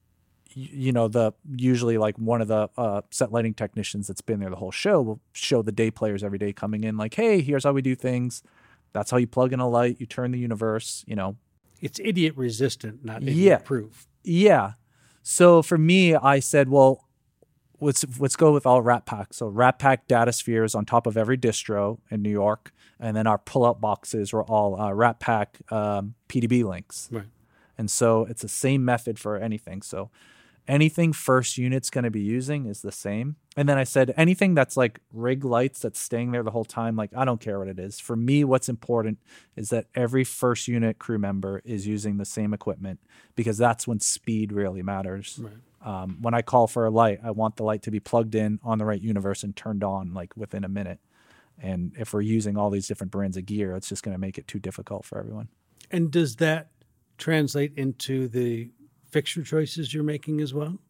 you know, the usually like one of the uh, set lighting technicians that's been there the whole show will show the day players every day coming in like, hey, here's how we do things. That's how you plug in a light. You turn the Universe, you know. It's idiot resistant, not idiot yeah. proof. Yeah. So for me, I said, well, let's let's go with all Rat Pack. So Rat Pack data spheres on top of every distro in New York, and then our pull-out boxes were all uh, Rat Pack um, P D B links. Right. And so it's the same method for anything. So anything first unit's going to be using is the same. And then I said anything that's like rig lights that's staying there the whole time, like I don't care what it is. For me, what's important is that every first unit crew member is using the same equipment, because that's when speed really matters. Right. Um, when I call for a light, I want the light to be plugged in on the right Universe and turned on like within a minute. And if we're using all these different brands of gear, it's just going to make it too difficult for everyone. And does that translate into the fixture choices you're making as well?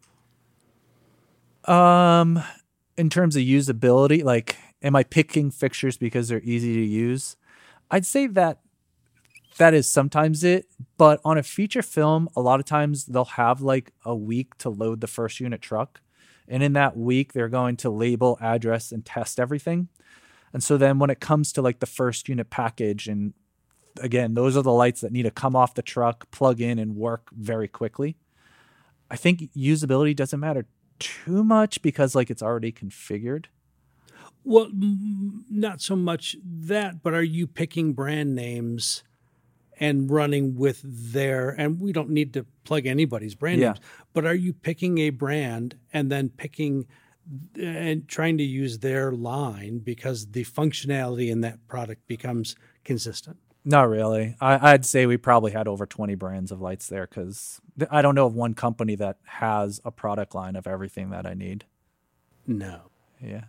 Um, in terms of usability, like, am I picking fixtures because they're easy to use? I'd say that that is sometimes it, but on a feature film, a lot of times they'll have like a week to load the first unit truck. And in that week, they're going to label, address, and test everything. And so then when it comes to like the first unit package, and again, those are the lights that need to come off the truck, plug in, and work very quickly. I think usability doesn't matter too much because like it's already configured. Well, m- not so much that, but are you picking brand names and running with their, and we don't need to plug anybody's brand Yeah. names, but are you picking a brand and then picking and trying to use their line because the functionality in that product becomes consistent? Not really. I, I'd say we probably had over twenty brands of lights there, because I don't know of one company that has a product line of everything that I need. No. Yeah.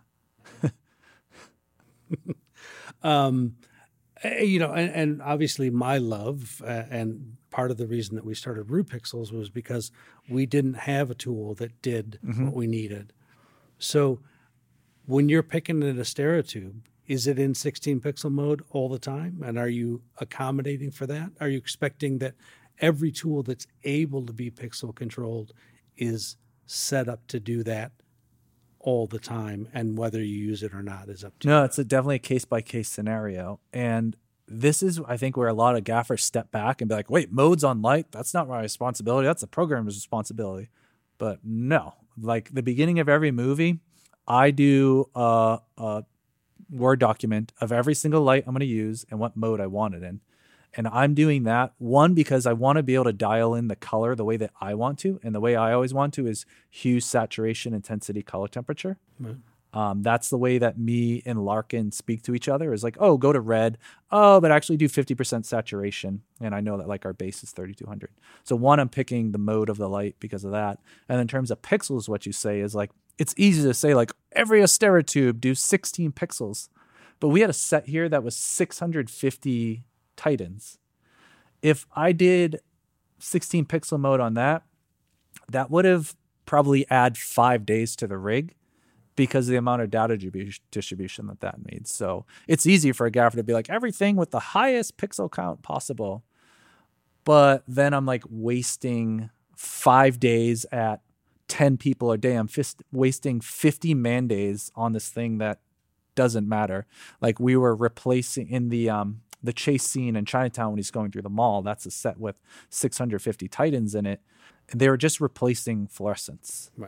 um, you know, and, and obviously my love uh, and part of the reason that we started RuPixels was because we didn't have a tool that did mm-hmm. what we needed. So when you're picking an Astera tube, is it in sixteen pixel mode all the time? And are you accommodating for that? Are you expecting that every tool that's able to be pixel controlled is set up to do that all the time, and whether you use it or not is up to no, you? It's a definitely a case-by-case scenario. And this is, I think, where a lot of gaffers step back and be like, wait, mode's on light? That's not my responsibility. That's the programmer's responsibility. But no, like the beginning of every movie, I do a, a Word document of every single light I'm going to use and what mode I want it in. And I'm doing that, one, because I want to be able to dial in the color the way that I want to. And the way I always want to is hue, saturation, intensity, color temperature. Right. Um, that's the way that me and Larkin speak to each other, is like, oh, go to red. Oh, but actually do fifty percent saturation. And I know that like our base is thirty-two hundred. So one, I'm picking the mode of the light because of that. And in terms of pixels, what you say is like, it's easy to say like every Astera tube do sixteen pixels, but we had a set here that was six hundred fifty Titans. If I did sixteen pixel mode on that, that would have probably add five days to the rig because of the amount of data distribution that that needs. So it's easy for a gaffer to be like everything with the highest pixel count possible. But then I'm like wasting five days at ten people a day. I'm fist- wasting fifty man days on this thing that doesn't matter. Like we were replacing in the um the chase scene in Chinatown when he's going through the mall. That's a set with six hundred fifty Titans in it. And they were just replacing fluorescents. Right.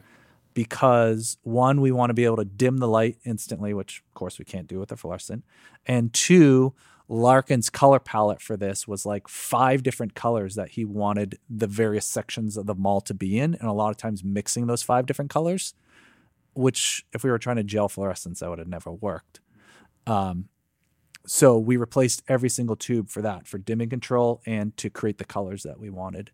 Because one, we want to be able to dim the light instantly, which of course we can't do with a fluorescent. And two, Larkin's color palette for this was like five different colors that he wanted the various sections of the mall to be in. And a lot of times mixing those five different colors, which if we were trying to gel fluorescents, that would have never worked. Um, so we replaced every single tube for that, for dimming control and to create the colors that we wanted.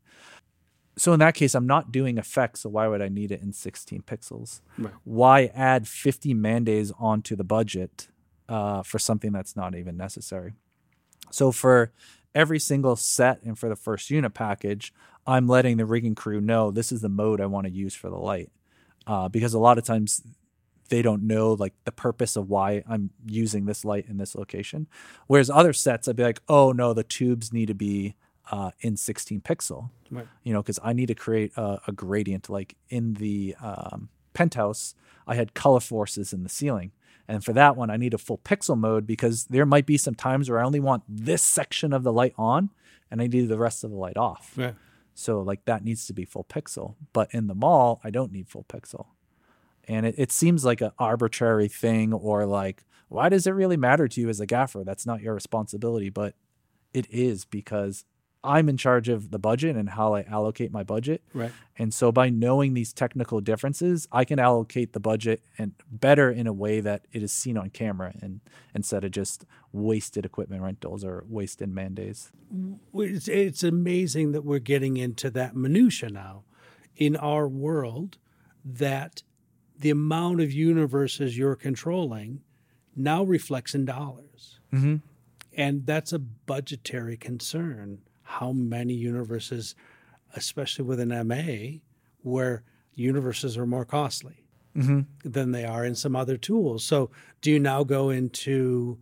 So in that case, I'm not doing effects, so why would I need it in sixteen pixels? Right. Why add fifty man days onto the budget uh, for something that's not even necessary? So for every single set and for the first unit package, I'm letting the rigging crew know this is the mode I want to use for the light. Uh, because a lot of times they don't know like the purpose of why I'm using this light in this location. Whereas other sets, I'd be like, oh no, the tubes need to be uh, in sixteen pixel, Right. you know, because I need to create a, a gradient. Like in the um, penthouse, I had color forces in the ceiling. And for that one, I need a full pixel mode because there might be some times where I only want this section of the light on and I need the rest of the light off. Yeah. So like that needs to be full pixel. But in the mall, I don't need full pixel. And it, it seems like an arbitrary thing, or like, why does it really matter to you as a gaffer? That's not your responsibility. But it is, because I'm in charge of the budget and how I allocate my budget. Right. And so by knowing these technical differences, I can allocate the budget and better in a way that it is seen on camera, and instead of just wasted equipment rentals or wasted man days. It's, it's amazing that we're getting into that minutia now in our world, that the amount of universes you're controlling now reflects in dollars. Mm-hmm. And that's a budgetary concern. How many universes, especially with an M A, where universes are more costly Mm-hmm. than they are in some other tools. So do you now go into,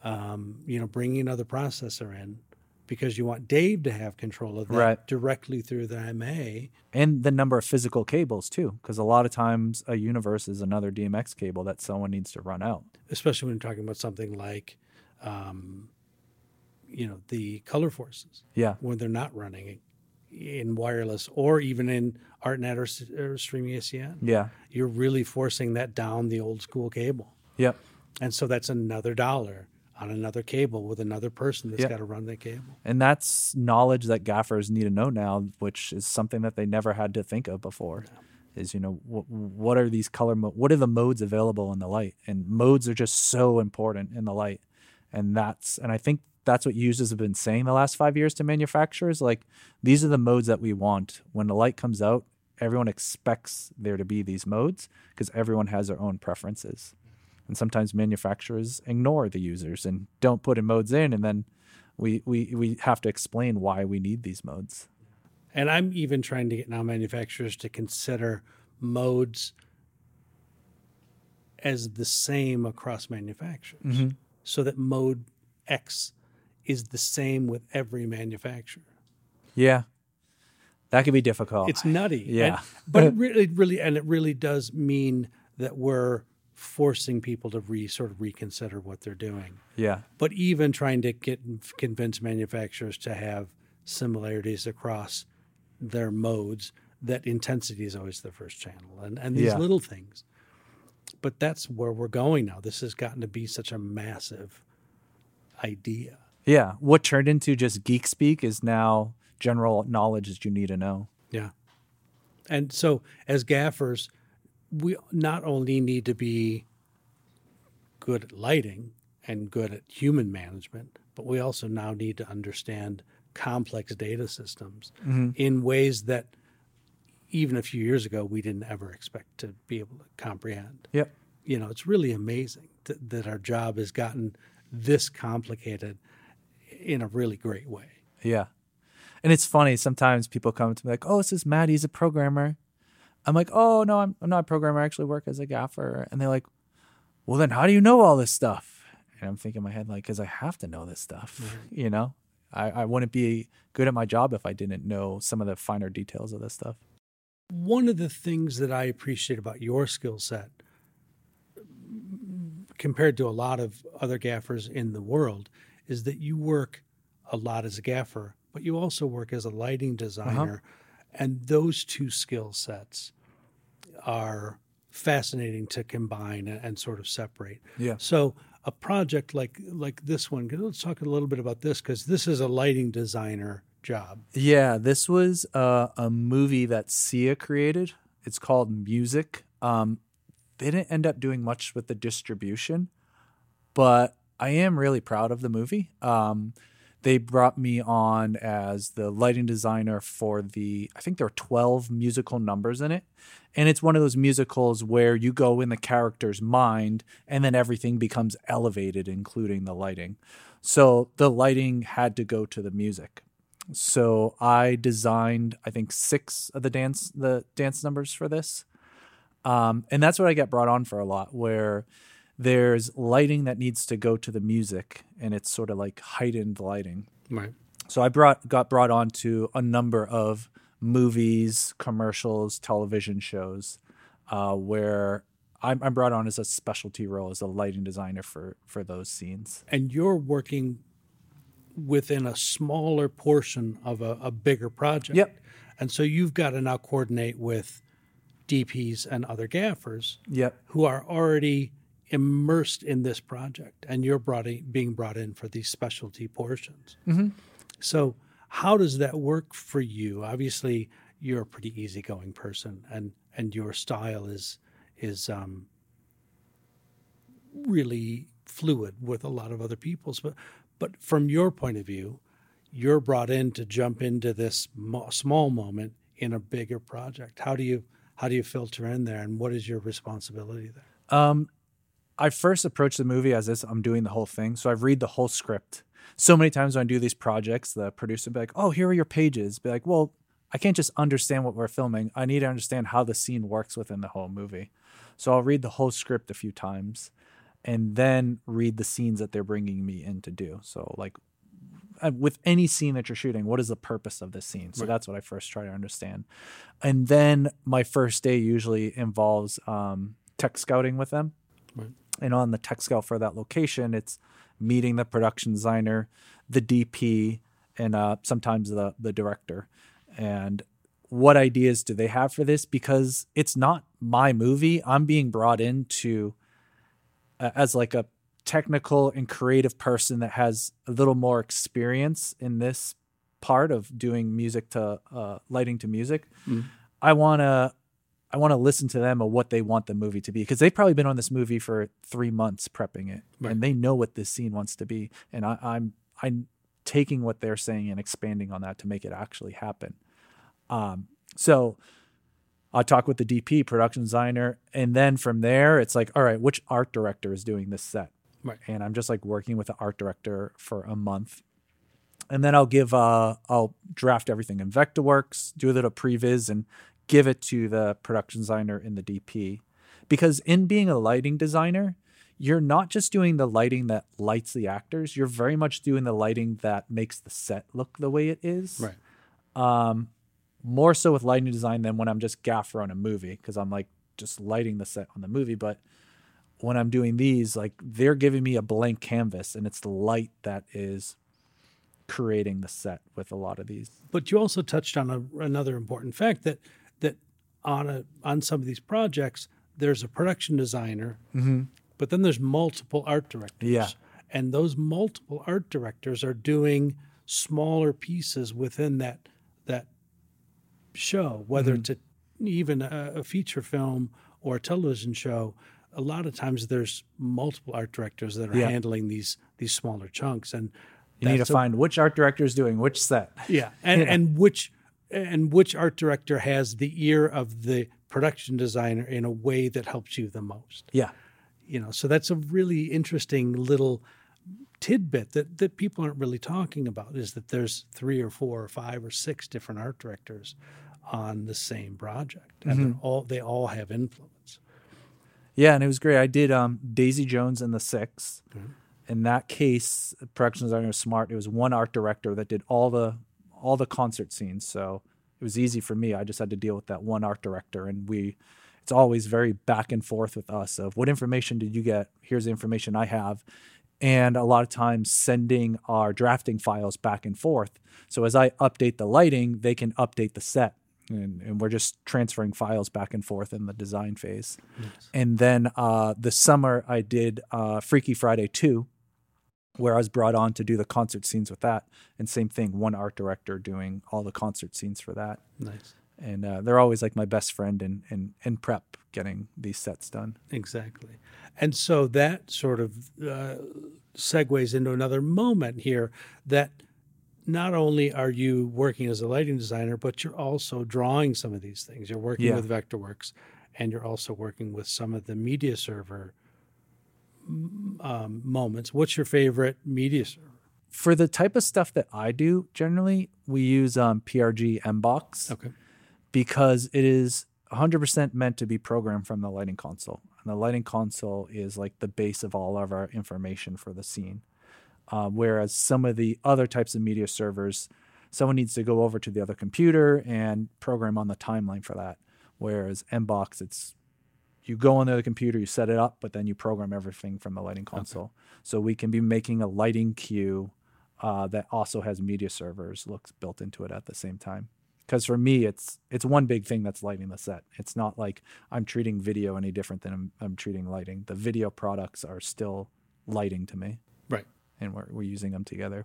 um, you know, bringing another processor in because you want Dave to have control of that Right. directly through the M A? And the number of physical cables too, because a lot of times a universe is another D M X cable that someone needs to run out. Especially when you're talking about something like, um, you know, the color forces, Yeah. when they're not running in wireless or even in ArtNet or, or Streaming A C N. Yeah. You're really forcing that down the old school cable. Yep. And so that's another dollar on another cable with another person that's Yeah. got to run that cable. And that's knowledge that gaffers need to know now, which is something that they never had to think of before. Yeah. Is, you know, wh- what are these color, mo- what are the modes available in the light? And modes are just so important in the light. And that's, and I think that's what users have been saying the last five years to manufacturers. Like, these are the modes that we want. When the light comes out, everyone expects there to be these modes because everyone has their own preferences. And sometimes manufacturers ignore the users and don't put in modes in, and then we we we have to explain why we need these modes. And I'm even trying to get now manufacturers to consider modes as the same across manufacturers, Mm-hmm. so that mode X is the same with every manufacturer. Yeah, that could be difficult. It's nutty. Yeah. And, but it really, it really, and it really does mean that we're forcing people to re sort of reconsider what they're doing. Yeah. But even trying to get convince manufacturers to have similarities across their modes, that intensity is always the first channel, and, and these Yeah. little things. But that's where we're going now. This has gotten to be such a massive idea. Yeah. What turned into just geek speak is now general knowledge that you need to know. Yeah. And so as gaffers, we not only need to be good at lighting and good at human management, but we also now need to understand complex data systems Mm-hmm. in ways that even a few years ago we didn't ever expect to be able to comprehend. Yep. You know, it's really amazing that, that our job has gotten this complicated in a really great way. Yeah. And it's funny, sometimes people come to me like, oh, this is Matt, he's a programmer. I'm like, oh, no, I'm, I'm not a programmer. I actually work as a gaffer. And they're like, well, then how do you know all this stuff? And I'm thinking in my head, like, because I have to know this stuff, Mm-hmm. you know? I, I wouldn't be good at my job if I didn't know some of the finer details of this stuff. One of the things that I appreciate about your skill set compared to a lot of other gaffers in the world is that you work a lot as a gaffer, but you also work as a lighting designer. Uh-huh. And those two skill sets are fascinating to combine and, and sort of separate. Yeah. So a project like like this one, let's talk a little bit about this, because this is a lighting designer job. Yeah, this was uh, a movie that Sia created. It's called Music. Um, they didn't end up doing much with the distribution, but I am really proud of the movie. Um, they brought me on as the lighting designer for the, I think there are twelve musical numbers in it. And it's one of those musicals where you go in the character's mind and then everything becomes elevated, including the lighting. So the lighting had to go to the music. So I designed, I think, six of the dance the dance numbers for this. Um, and that's what I get brought on for a lot, where there's lighting that needs to go to the music, and it's sort of like heightened lighting. Right. So I brought got brought on to a number of movies, commercials, television shows, uh, where I'm, I'm brought on as a specialty role as a lighting designer for, for those scenes. And you're working within a smaller portion of a, a bigger project. Yep. And so you've got to now coordinate with D Ps and other gaffers Yep. who are already immersed in this project, and you're brought in, being brought in for these specialty portions. Mm-hmm. So how does that work for you? Obviously, you're a pretty easygoing person, and, and your style is is um, really fluid with a lot of other people's. But but from your point of view, you're brought in to jump into this mo- small moment in a bigger project. How do you how do you filter in there, and what is your responsibility there? Um, I first approached the movie as this, I'm doing the whole thing. So I read the whole script. So many times when I do these projects, the producer will be like, oh, here are your pages. Be like, well, I can't just understand what we're filming. I need to understand how the scene works within the whole movie. So I'll read the whole script a few times and then read the scenes that they're bringing me in to do. So like with any scene that you're shooting, what is the purpose of this scene? So right. That's what I first try to understand. And then my first day usually involves um, tech scouting with them. Right. And on the tech scout for that location, it's meeting the production designer, the D P, and uh, sometimes the the director. And what ideas do they have for this? Because it's not my movie. I'm being brought in to uh, as like a technical and creative person that has a little more experience in this part of doing music to uh, lighting to music. Mm. I want to I want to listen to them of what they want the movie to be, because they've probably been on this movie for three months prepping it, right. And they know what this scene wants to be. And I, I'm I'm taking what they're saying and expanding on that to make it actually happen. Um, so I talk with the D P, production designer, and then from there it's like, all right, which art director is doing this set? Right. And I'm just like working with the art director for a month. And then I'll give uh I'll draft everything in Vectorworks, do a little previs, and give it to the production designer and the D P. Because in being a lighting designer, you're not just doing the lighting that lights the actors, you're very much doing the lighting that makes the set look the way it is. Right. Um, more so with lighting design than when I'm just gaffer on a movie, because I'm like just lighting the set on the movie. But when I'm doing these, like they're giving me a blank canvas, and it's the light that is creating the set with a lot of these. But you also touched on a, another important fact that that on a on some of these projects, there's a production designer, mm-hmm. but then there's multiple art directors. Yeah. And those multiple art directors are doing smaller pieces within that that show, whether mm-hmm. it's a, even a, a feature film or a television show. A lot of times there's multiple art directors that are yeah. handling these these smaller chunks. And you need to a, find which art director is doing which set. Yeah. And yeah. and which and which art director has the ear of the production designer in a way that helps you the most. Yeah. You know, so that's a really interesting little tidbit that, that people aren't really talking about, is that there's three or four or five or six different art directors on the same project. And mm-hmm. all they all have influence. Yeah, and it was great. I did um, Daisy Jones and the Six. Mm-hmm. in that case, production designer was smart. It was one art director that did all the all the concert scenes. So it was easy for me. I just had to deal with that one art director, and we it's always very back and forth with us of what information did you get? Here's the information I have. And a lot of times sending our drafting files back and forth. So as I update the lighting, they can update the set. And, and we're just transferring files back and forth in the design phase. Yes. And then uh, this summer I did uh, Freaky Friday two, where I was brought on to do the concert scenes with that. And same thing, one art director doing all the concert scenes for that. Nice. And uh, they're always like my best friend in, in, in prep getting these sets done. Exactly. And so that sort of uh, segues into another moment here that not only are you working as a lighting designer, but you're also drawing some of these things. You're working yeah. with Vectorworks, and you're also working with some of the media server um, moments. What's your favorite media server? For the type of stuff that I do, generally, we use um, P R G M box. Okay. Because it is one hundred percent meant to be programmed from the lighting console. And the lighting console is like the base of all of our information for the scene. Uh, whereas some of the other types of media servers, someone needs to go over to the other computer and program on the timeline for that. Whereas M box, it's you go on the other computer, you set it up, but then you program everything from the lighting console. Okay. So we can be making a lighting queue uh, that also has media servers looks built into it at the same time. Because for me, it's it's one big thing that's lighting the set. It's not like I'm treating video any different than I'm, I'm treating lighting. The video products are still lighting to me. Right. And we're we're using them together.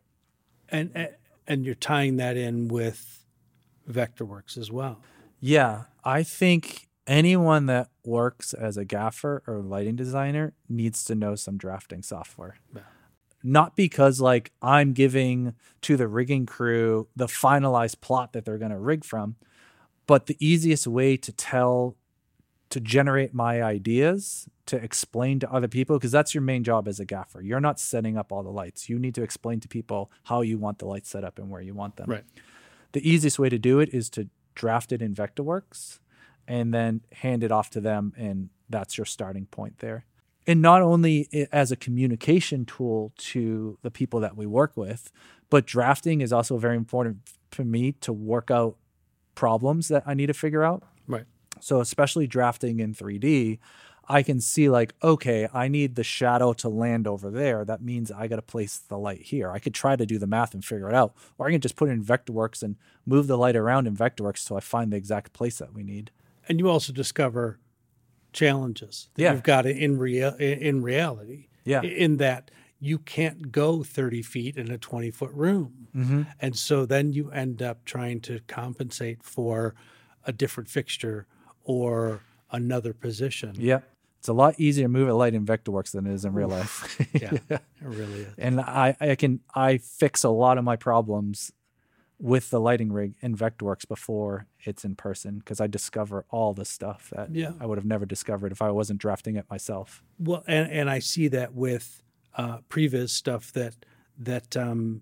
And and you're tying that in with Vectorworks as well. Yeah. I think anyone that works as a gaffer or lighting designer needs to know some drafting software. Yeah. Not because like I'm giving to the rigging crew the finalized plot that they're going to rig from, but the easiest way to tell, to generate my ideas, to explain to other people, because that's your main job as a gaffer. You're not setting up all the lights. You need to explain to people how you want the lights set up and where you want them. Right. The easiest way to do it is to draft it in Vectorworks and then hand it off to them, and that's your starting point there. And not only as a communication tool to the people that we work with, but drafting is also very important for me to work out problems that I need to figure out. Right. So especially drafting in three D, I can see like, okay, I need the shadow to land over there. That means I got to place the light here. I could try to do the math and figure it out, or I can just put it in Vectorworks and move the light around in Vectorworks so I find the exact place that we need. And you also discover challenges that yeah. you've got in real in reality. Yeah. In that you can't go thirty feet in a twenty foot room. Mm-hmm. And so then you end up trying to compensate for a different fixture or another position. Yeah. It's a lot easier to move a light in Vectorworks than it is in real life. Yeah, it really is. And I, I can I fix a lot of my problems with the lighting rig in Vectorworks before it's in person, because I discover all the stuff that yeah. I would have never discovered if I wasn't drafting it myself. Well, and, and I see that with uh, previs stuff that that um,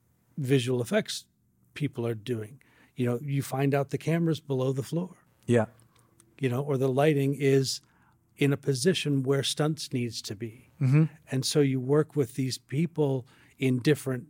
visual effects people are doing. You know, you find out the camera's below the floor. Yeah. You know, or the lighting is in a position where stunts needs to be. Mm-hmm. And so you work with these people in different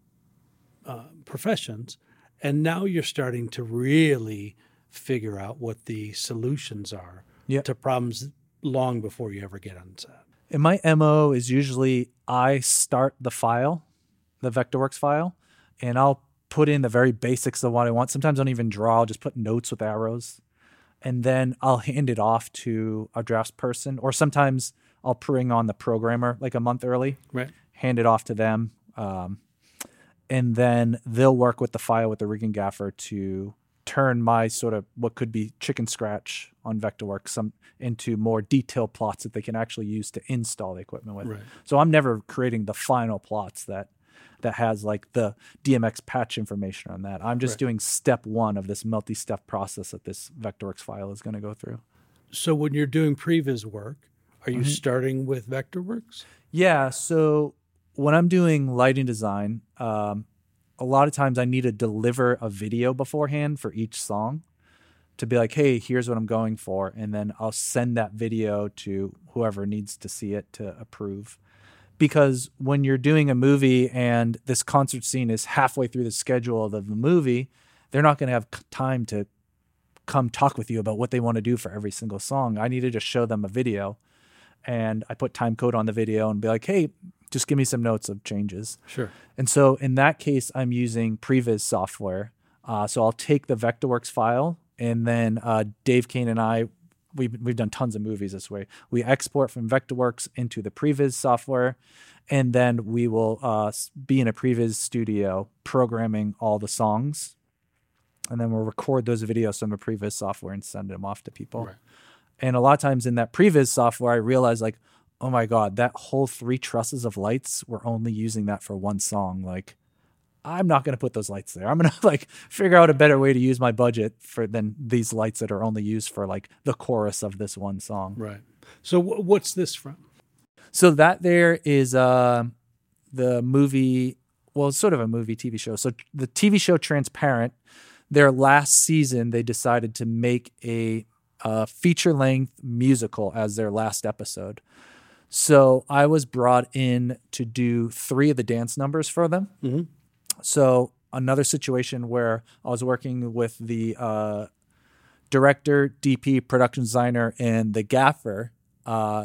uh, professions, and now you're starting to really figure out what the solutions are yep. to problems long before you ever get on set. And my M O is usually I start the file, the Vectorworks file, and I'll put in the very basics of what I want. Sometimes I don't even draw. I'll just put notes with arrows. And then I'll hand it off to a drafts person, or sometimes I'll bring on the programmer like a month early, right? Hand it off to them. Um, and then they'll work with the file with the rigging gaffer to turn my sort of what could be chicken scratch on Vectorworks some into more detailed plots that they can actually use to install the equipment with. Right. So I'm never creating the final plots that that has like the D M X patch information on that. I'm just right. doing step one of this multi-step process that this Vectorworks file is going to go through. So when you're doing previs work, are you mm-hmm. starting with Vectorworks? Yeah. So when I'm doing lighting design, um, a lot of times I need to deliver a video beforehand for each song to be like, hey, here's what I'm going for. And then I'll send that video to whoever needs to see it to approve. because when you're doing a movie and this concert scene is halfway through the schedule of the movie, they're not going to have time to come talk with you about what they want to do for every single song. I needed to show them a video, and I put time code on the video and be like, hey, just give me some notes of changes. Sure. And so in that case, I'm using Previs software. Uh, so I'll take the Vectorworks file, and then uh, Dave Kane and I, we've, we've done tons of movies this way. We export from Vectorworks into the Previs software, and then we will uh, be in a Previs studio programming all the songs. And then we'll record those videos from a Previs software and send them off to people. Right. And a lot of times in that Previs software, I realized like, oh my God, that whole three trusses of lights, we're only using that for one song. Like, I'm not going to put those lights there. I'm going to like figure out a better way to use my budget for than these lights that are only used for like the chorus of this one song. Right. So w- what's this from? So that there is uh, the movie, well, it's sort of a movie T V show. So the T V show Transparent, their last season, they decided to make a, a feature-length musical as their last episode. So I was brought in to do three of the dance numbers for them. Mm-hmm. So another situation where I was working with the uh, director, D P, production designer, and the gaffer uh,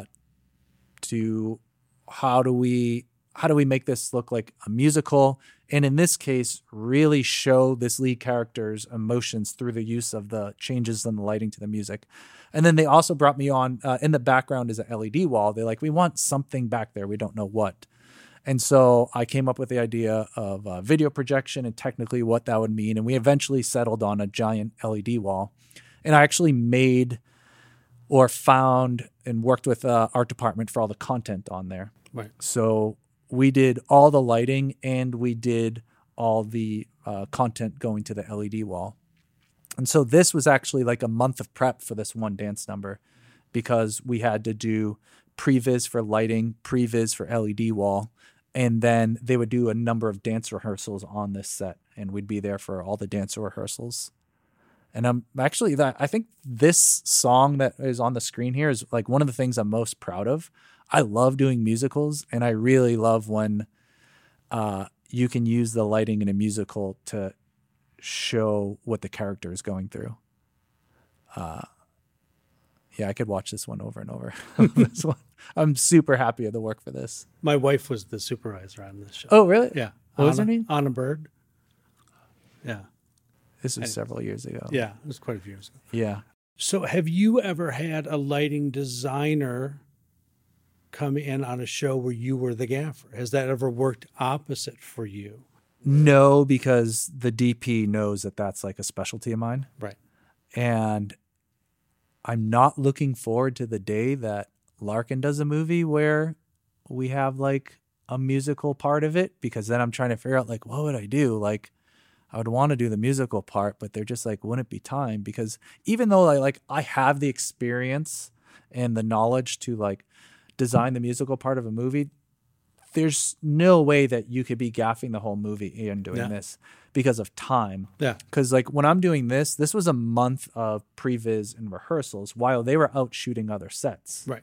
to how do we how do we make this look like a musical, and in this case, really show this lead character's emotions through the use of the changes in the lighting to the music. And then they also brought me on uh, in the background is an L E D wall. They're like, we want something back there. We don't know what. And so I came up with the idea of uh, video projection and technically what that would mean. And we eventually settled on a giant L E D wall. And I actually made or found and worked with uh, art department for all the content on there. Right. So we did all the lighting and we did all the uh, content going to the L E D wall. And so this was actually like a month of prep for this one dance number because we had to do previs for lighting, previs for L E D wall, and then they would do a number of dance rehearsals on this set, and we'd be there for all the dance rehearsals. And I'm actually that I think this song that is on the screen here is like one of the things I'm most proud of. I love doing musicals, and I really love when uh, you can use the lighting in a musical to show what the character is going through. Uh, yeah, I could watch this one over and over. This one, I'm super happy with the work for this. My wife was the supervisor on this show. Oh, really? Yeah. What Anna, was her name? Anna Bird. Yeah. This was Anyways. several years ago. Yeah, it was quite a few years ago. Yeah. So have you ever had a lighting designer come in on a show where you were the gaffer? Has that ever worked opposite for you? No, because the D P knows that that's like a specialty of mine. Right. And I'm not looking forward to the day that Larkin does a movie where we have like a musical part of it, because then I'm trying to figure out like, what would I do? Like, I would want to do the musical part, but they're just like, wouldn't it be time? Because even though I like, I have the experience and the knowledge to like design the musical part of a movie, there's no way that you could be gaffing the whole movie and doing Yeah. this because of time. Yeah. Because like when I'm doing this, this was a month of previs and rehearsals while they were out shooting other sets. Right.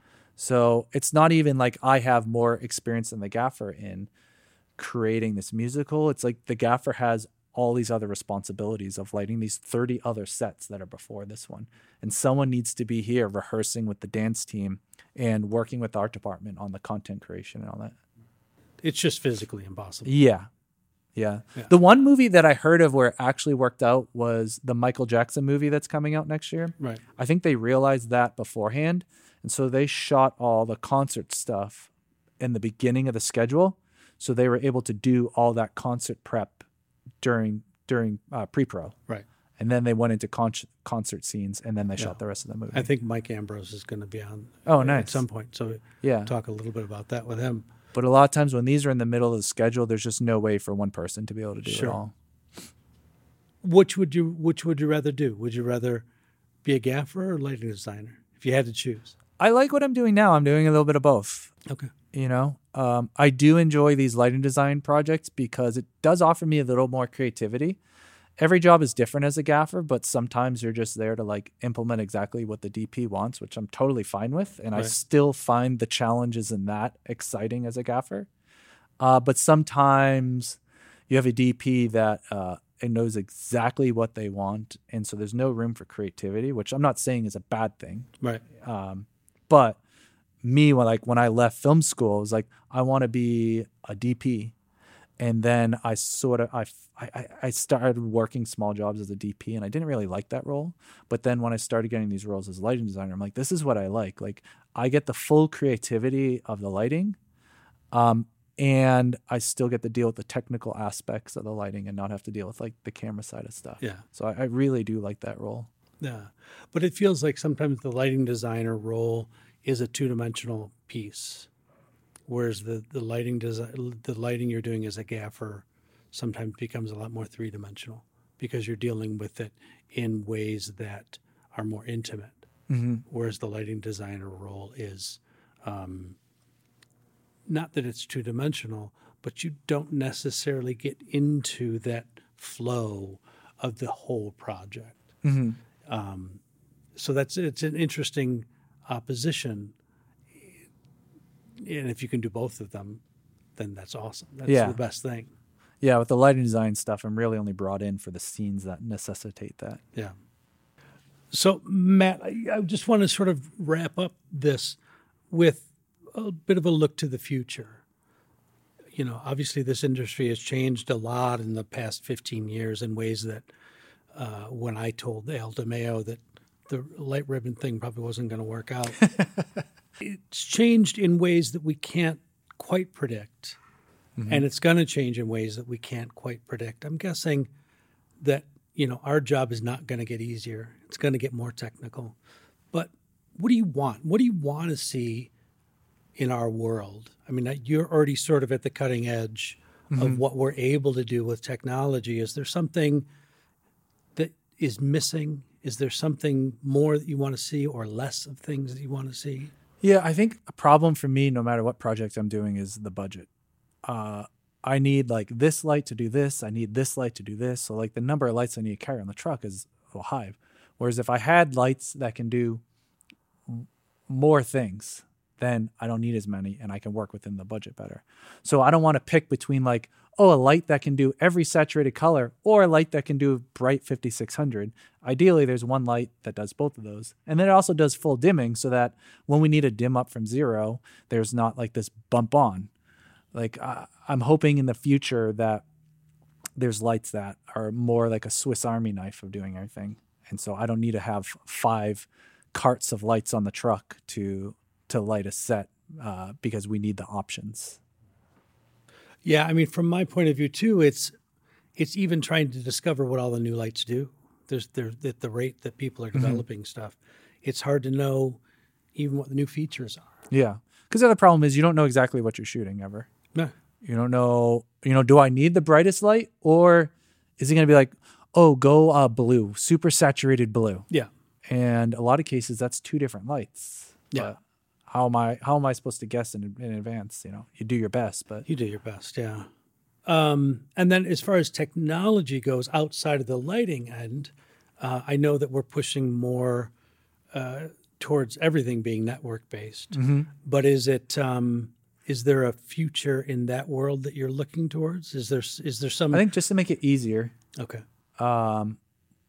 So it's not even like I have more experience than the gaffer in creating this musical. It's like the gaffer has all these other responsibilities of lighting these thirty other sets that are before this one. And someone needs to be here rehearsing with the dance team and working with the art department on the content creation and all that. It's just physically impossible. Yeah. Yeah. Yeah. The one movie that I heard of where it actually worked out was the Michael Jackson movie that's coming out next year. Right. I think they realized that beforehand. And so they shot all the concert stuff in the beginning of the schedule. So they were able to do all that concert prep during during uh, pre-pro. Right. And then they went into con- concert scenes, and then they Yeah. shot the rest of the movie. I think Mike Ambrose is going to be on Oh, at nice. some point. So Yeah. talk a little bit about that with him. But a lot of times when these are in the middle of the schedule, there's just no way for one person to be able to do Sure. it all. Which would you which would you rather do? Would you rather be a gaffer or lighting designer if you had to choose? I like what I'm doing now. I'm doing a little bit of both. Okay. You know, um, I do enjoy these lighting design projects because it does offer me a little more creativity. every job is different as a gaffer, but sometimes you're just there to like implement exactly what the D P wants, which I'm totally fine with. And right. I still find the challenges in that exciting as a gaffer. Uh, but sometimes you have a D P that uh, it knows exactly what they want. And so there's no room for creativity, which I'm not saying is a bad thing. Right. Um, but me, when like when I left film school, it was like, I want to be a D P. And then I sort of, I, I, I started working small jobs as a D P, and I didn't really like that role. But then when I started getting these roles as a lighting designer, I'm like, this is what I like. Like, I get the full creativity of the lighting, um, and I still get to deal with the technical aspects of the lighting and not have to deal with like the camera side of stuff. Yeah. So I, I really do like that role. Yeah. But it feels like sometimes the lighting designer role is a two-dimensional piece. Whereas the, the lighting design, the lighting you're doing as a gaffer sometimes becomes a lot more three-dimensional because you're dealing with it in ways that are more intimate. Mm-hmm. Whereas the lighting designer role is um, not that it's two-dimensional, but you don't necessarily get into that flow of the whole project. Mm-hmm. Um, so that's it's an interesting opposition. And if you can do both of them, then that's awesome. That's yeah. the best thing. Yeah, with the lighting design stuff, I'm really only brought in for the scenes that necessitate that. Yeah. So, Matt, I, I just want to sort of wrap up this with a bit of a look to the future. You know, obviously this industry has changed a lot in the past fifteen years in ways that uh, when I told Al DeMeo that the light ribbon thing probably wasn't going to work out. It's changed in ways that we can't quite predict, mm-hmm. and it's going to change in ways that we can't quite predict. I'm guessing that, you know, our job is not going to get easier. It's going to get more technical. But what do you want? What do you want to see in our world? I mean, you're already sort of at the cutting edge mm-hmm. of what we're able to do with technology. Is there something that is missing? Is there something more that you want to see or less of things that you want to see? Yeah, I think a problem for me, no matter what project I'm doing, is the budget. Uh, I need like this light to do this. I need this light to do this. So like the number of lights I need to carry on the truck is well, high. Whereas if I had lights that can do m- more things, then I don't need as many and I can work within the budget better. So I don't want to pick between like, oh, a light that can do every saturated color or a light that can do bright fifty-six hundred. Ideally, there's one light that does both of those. And then it also does full dimming so that when we need to dim up from zero, there's not like this bump on. Like uh, I'm hoping in the future that there's lights that are more like a Swiss Army knife of doing everything. And so I don't need to have five carts of lights on the truck to to light a set uh, because we need the options. Yeah, I mean, from my point of view too, it's it's even trying to discover what all the new lights do. There's there at the rate that people are developing mm-hmm. stuff, it's hard to know even what the new features are. Yeah, because the other problem is you don't know exactly what you're shooting ever. No. You don't know. You know, do I need the brightest light, or is it going to be like, oh, go uh, blue, super saturated blue? Yeah. And a lot of cases, that's two different lights. Yeah. But how am I? How am I supposed to guess in, in advance? You know, you do your best, but you do your best. Yeah. Um, and then as far as technology goes, outside of the lighting end, uh, I know that we're pushing more uh, towards everything being network based. Mm-hmm. But is it? Um, is there a future in that world that you're looking towards? Is there? Is there some? I think just to make it easier. Okay. Um,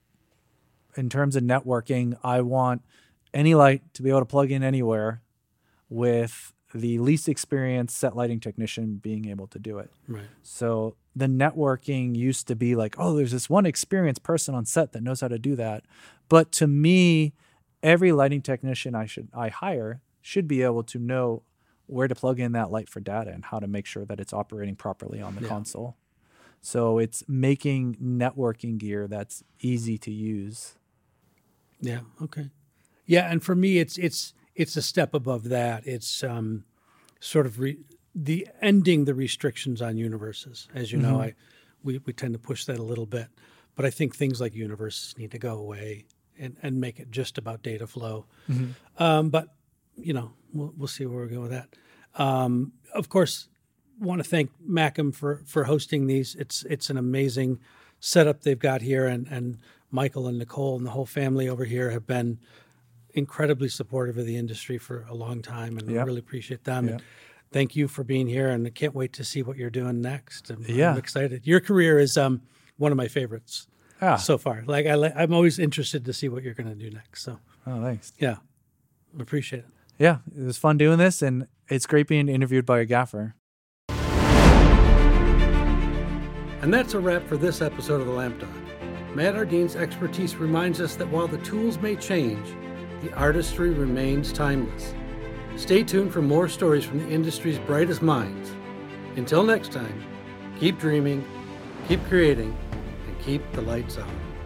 in terms of networking, I want any light to be able to plug in anywhere, with the least experienced set lighting technician being able to do it. Right. So the networking used to be like, oh, there's this one experienced person on set that knows how to do that. But to me, every lighting technician I should I hire should be able to know where to plug in that light for data and how to make sure that it's operating properly on the yeah. console. So it's making networking gear that's easy to use. Yeah. Okay. Yeah, and for me, it's it's it's a step above that. It's um, sort of re- the ending the restrictions on universes. As you mm-hmm. know, I we, we tend to push that a little bit, but I think things like universes need to go away and, and make it just about data flow. Mm-hmm. Um, but you know, we'll we'll see where we go with that. Um, of course, want to thank Macam for for hosting these. It's it's an amazing setup they've got here, and, and Michael and Nicole and the whole family over here have been incredibly supportive of the industry for a long time, and Yep. I really appreciate them. Yep. And thank you for being here, and I can't wait to see what you're doing next. I'm, Yeah. I'm excited. Your career is um, one of my favorites Ah. so far. Like I, li- I'm always interested to see what you're going to do next. So Oh, thanks. yeah, I appreciate it. Yeah, it was fun doing this, and it's great being interviewed by a gaffer. And that's a wrap for this episode of The Lamp Dog. Matt Ardean's expertise reminds us that while the tools may change, the artistry remains timeless. Stay tuned for more stories from the industry's brightest minds. Until next time, keep dreaming, keep creating, and keep the lights on.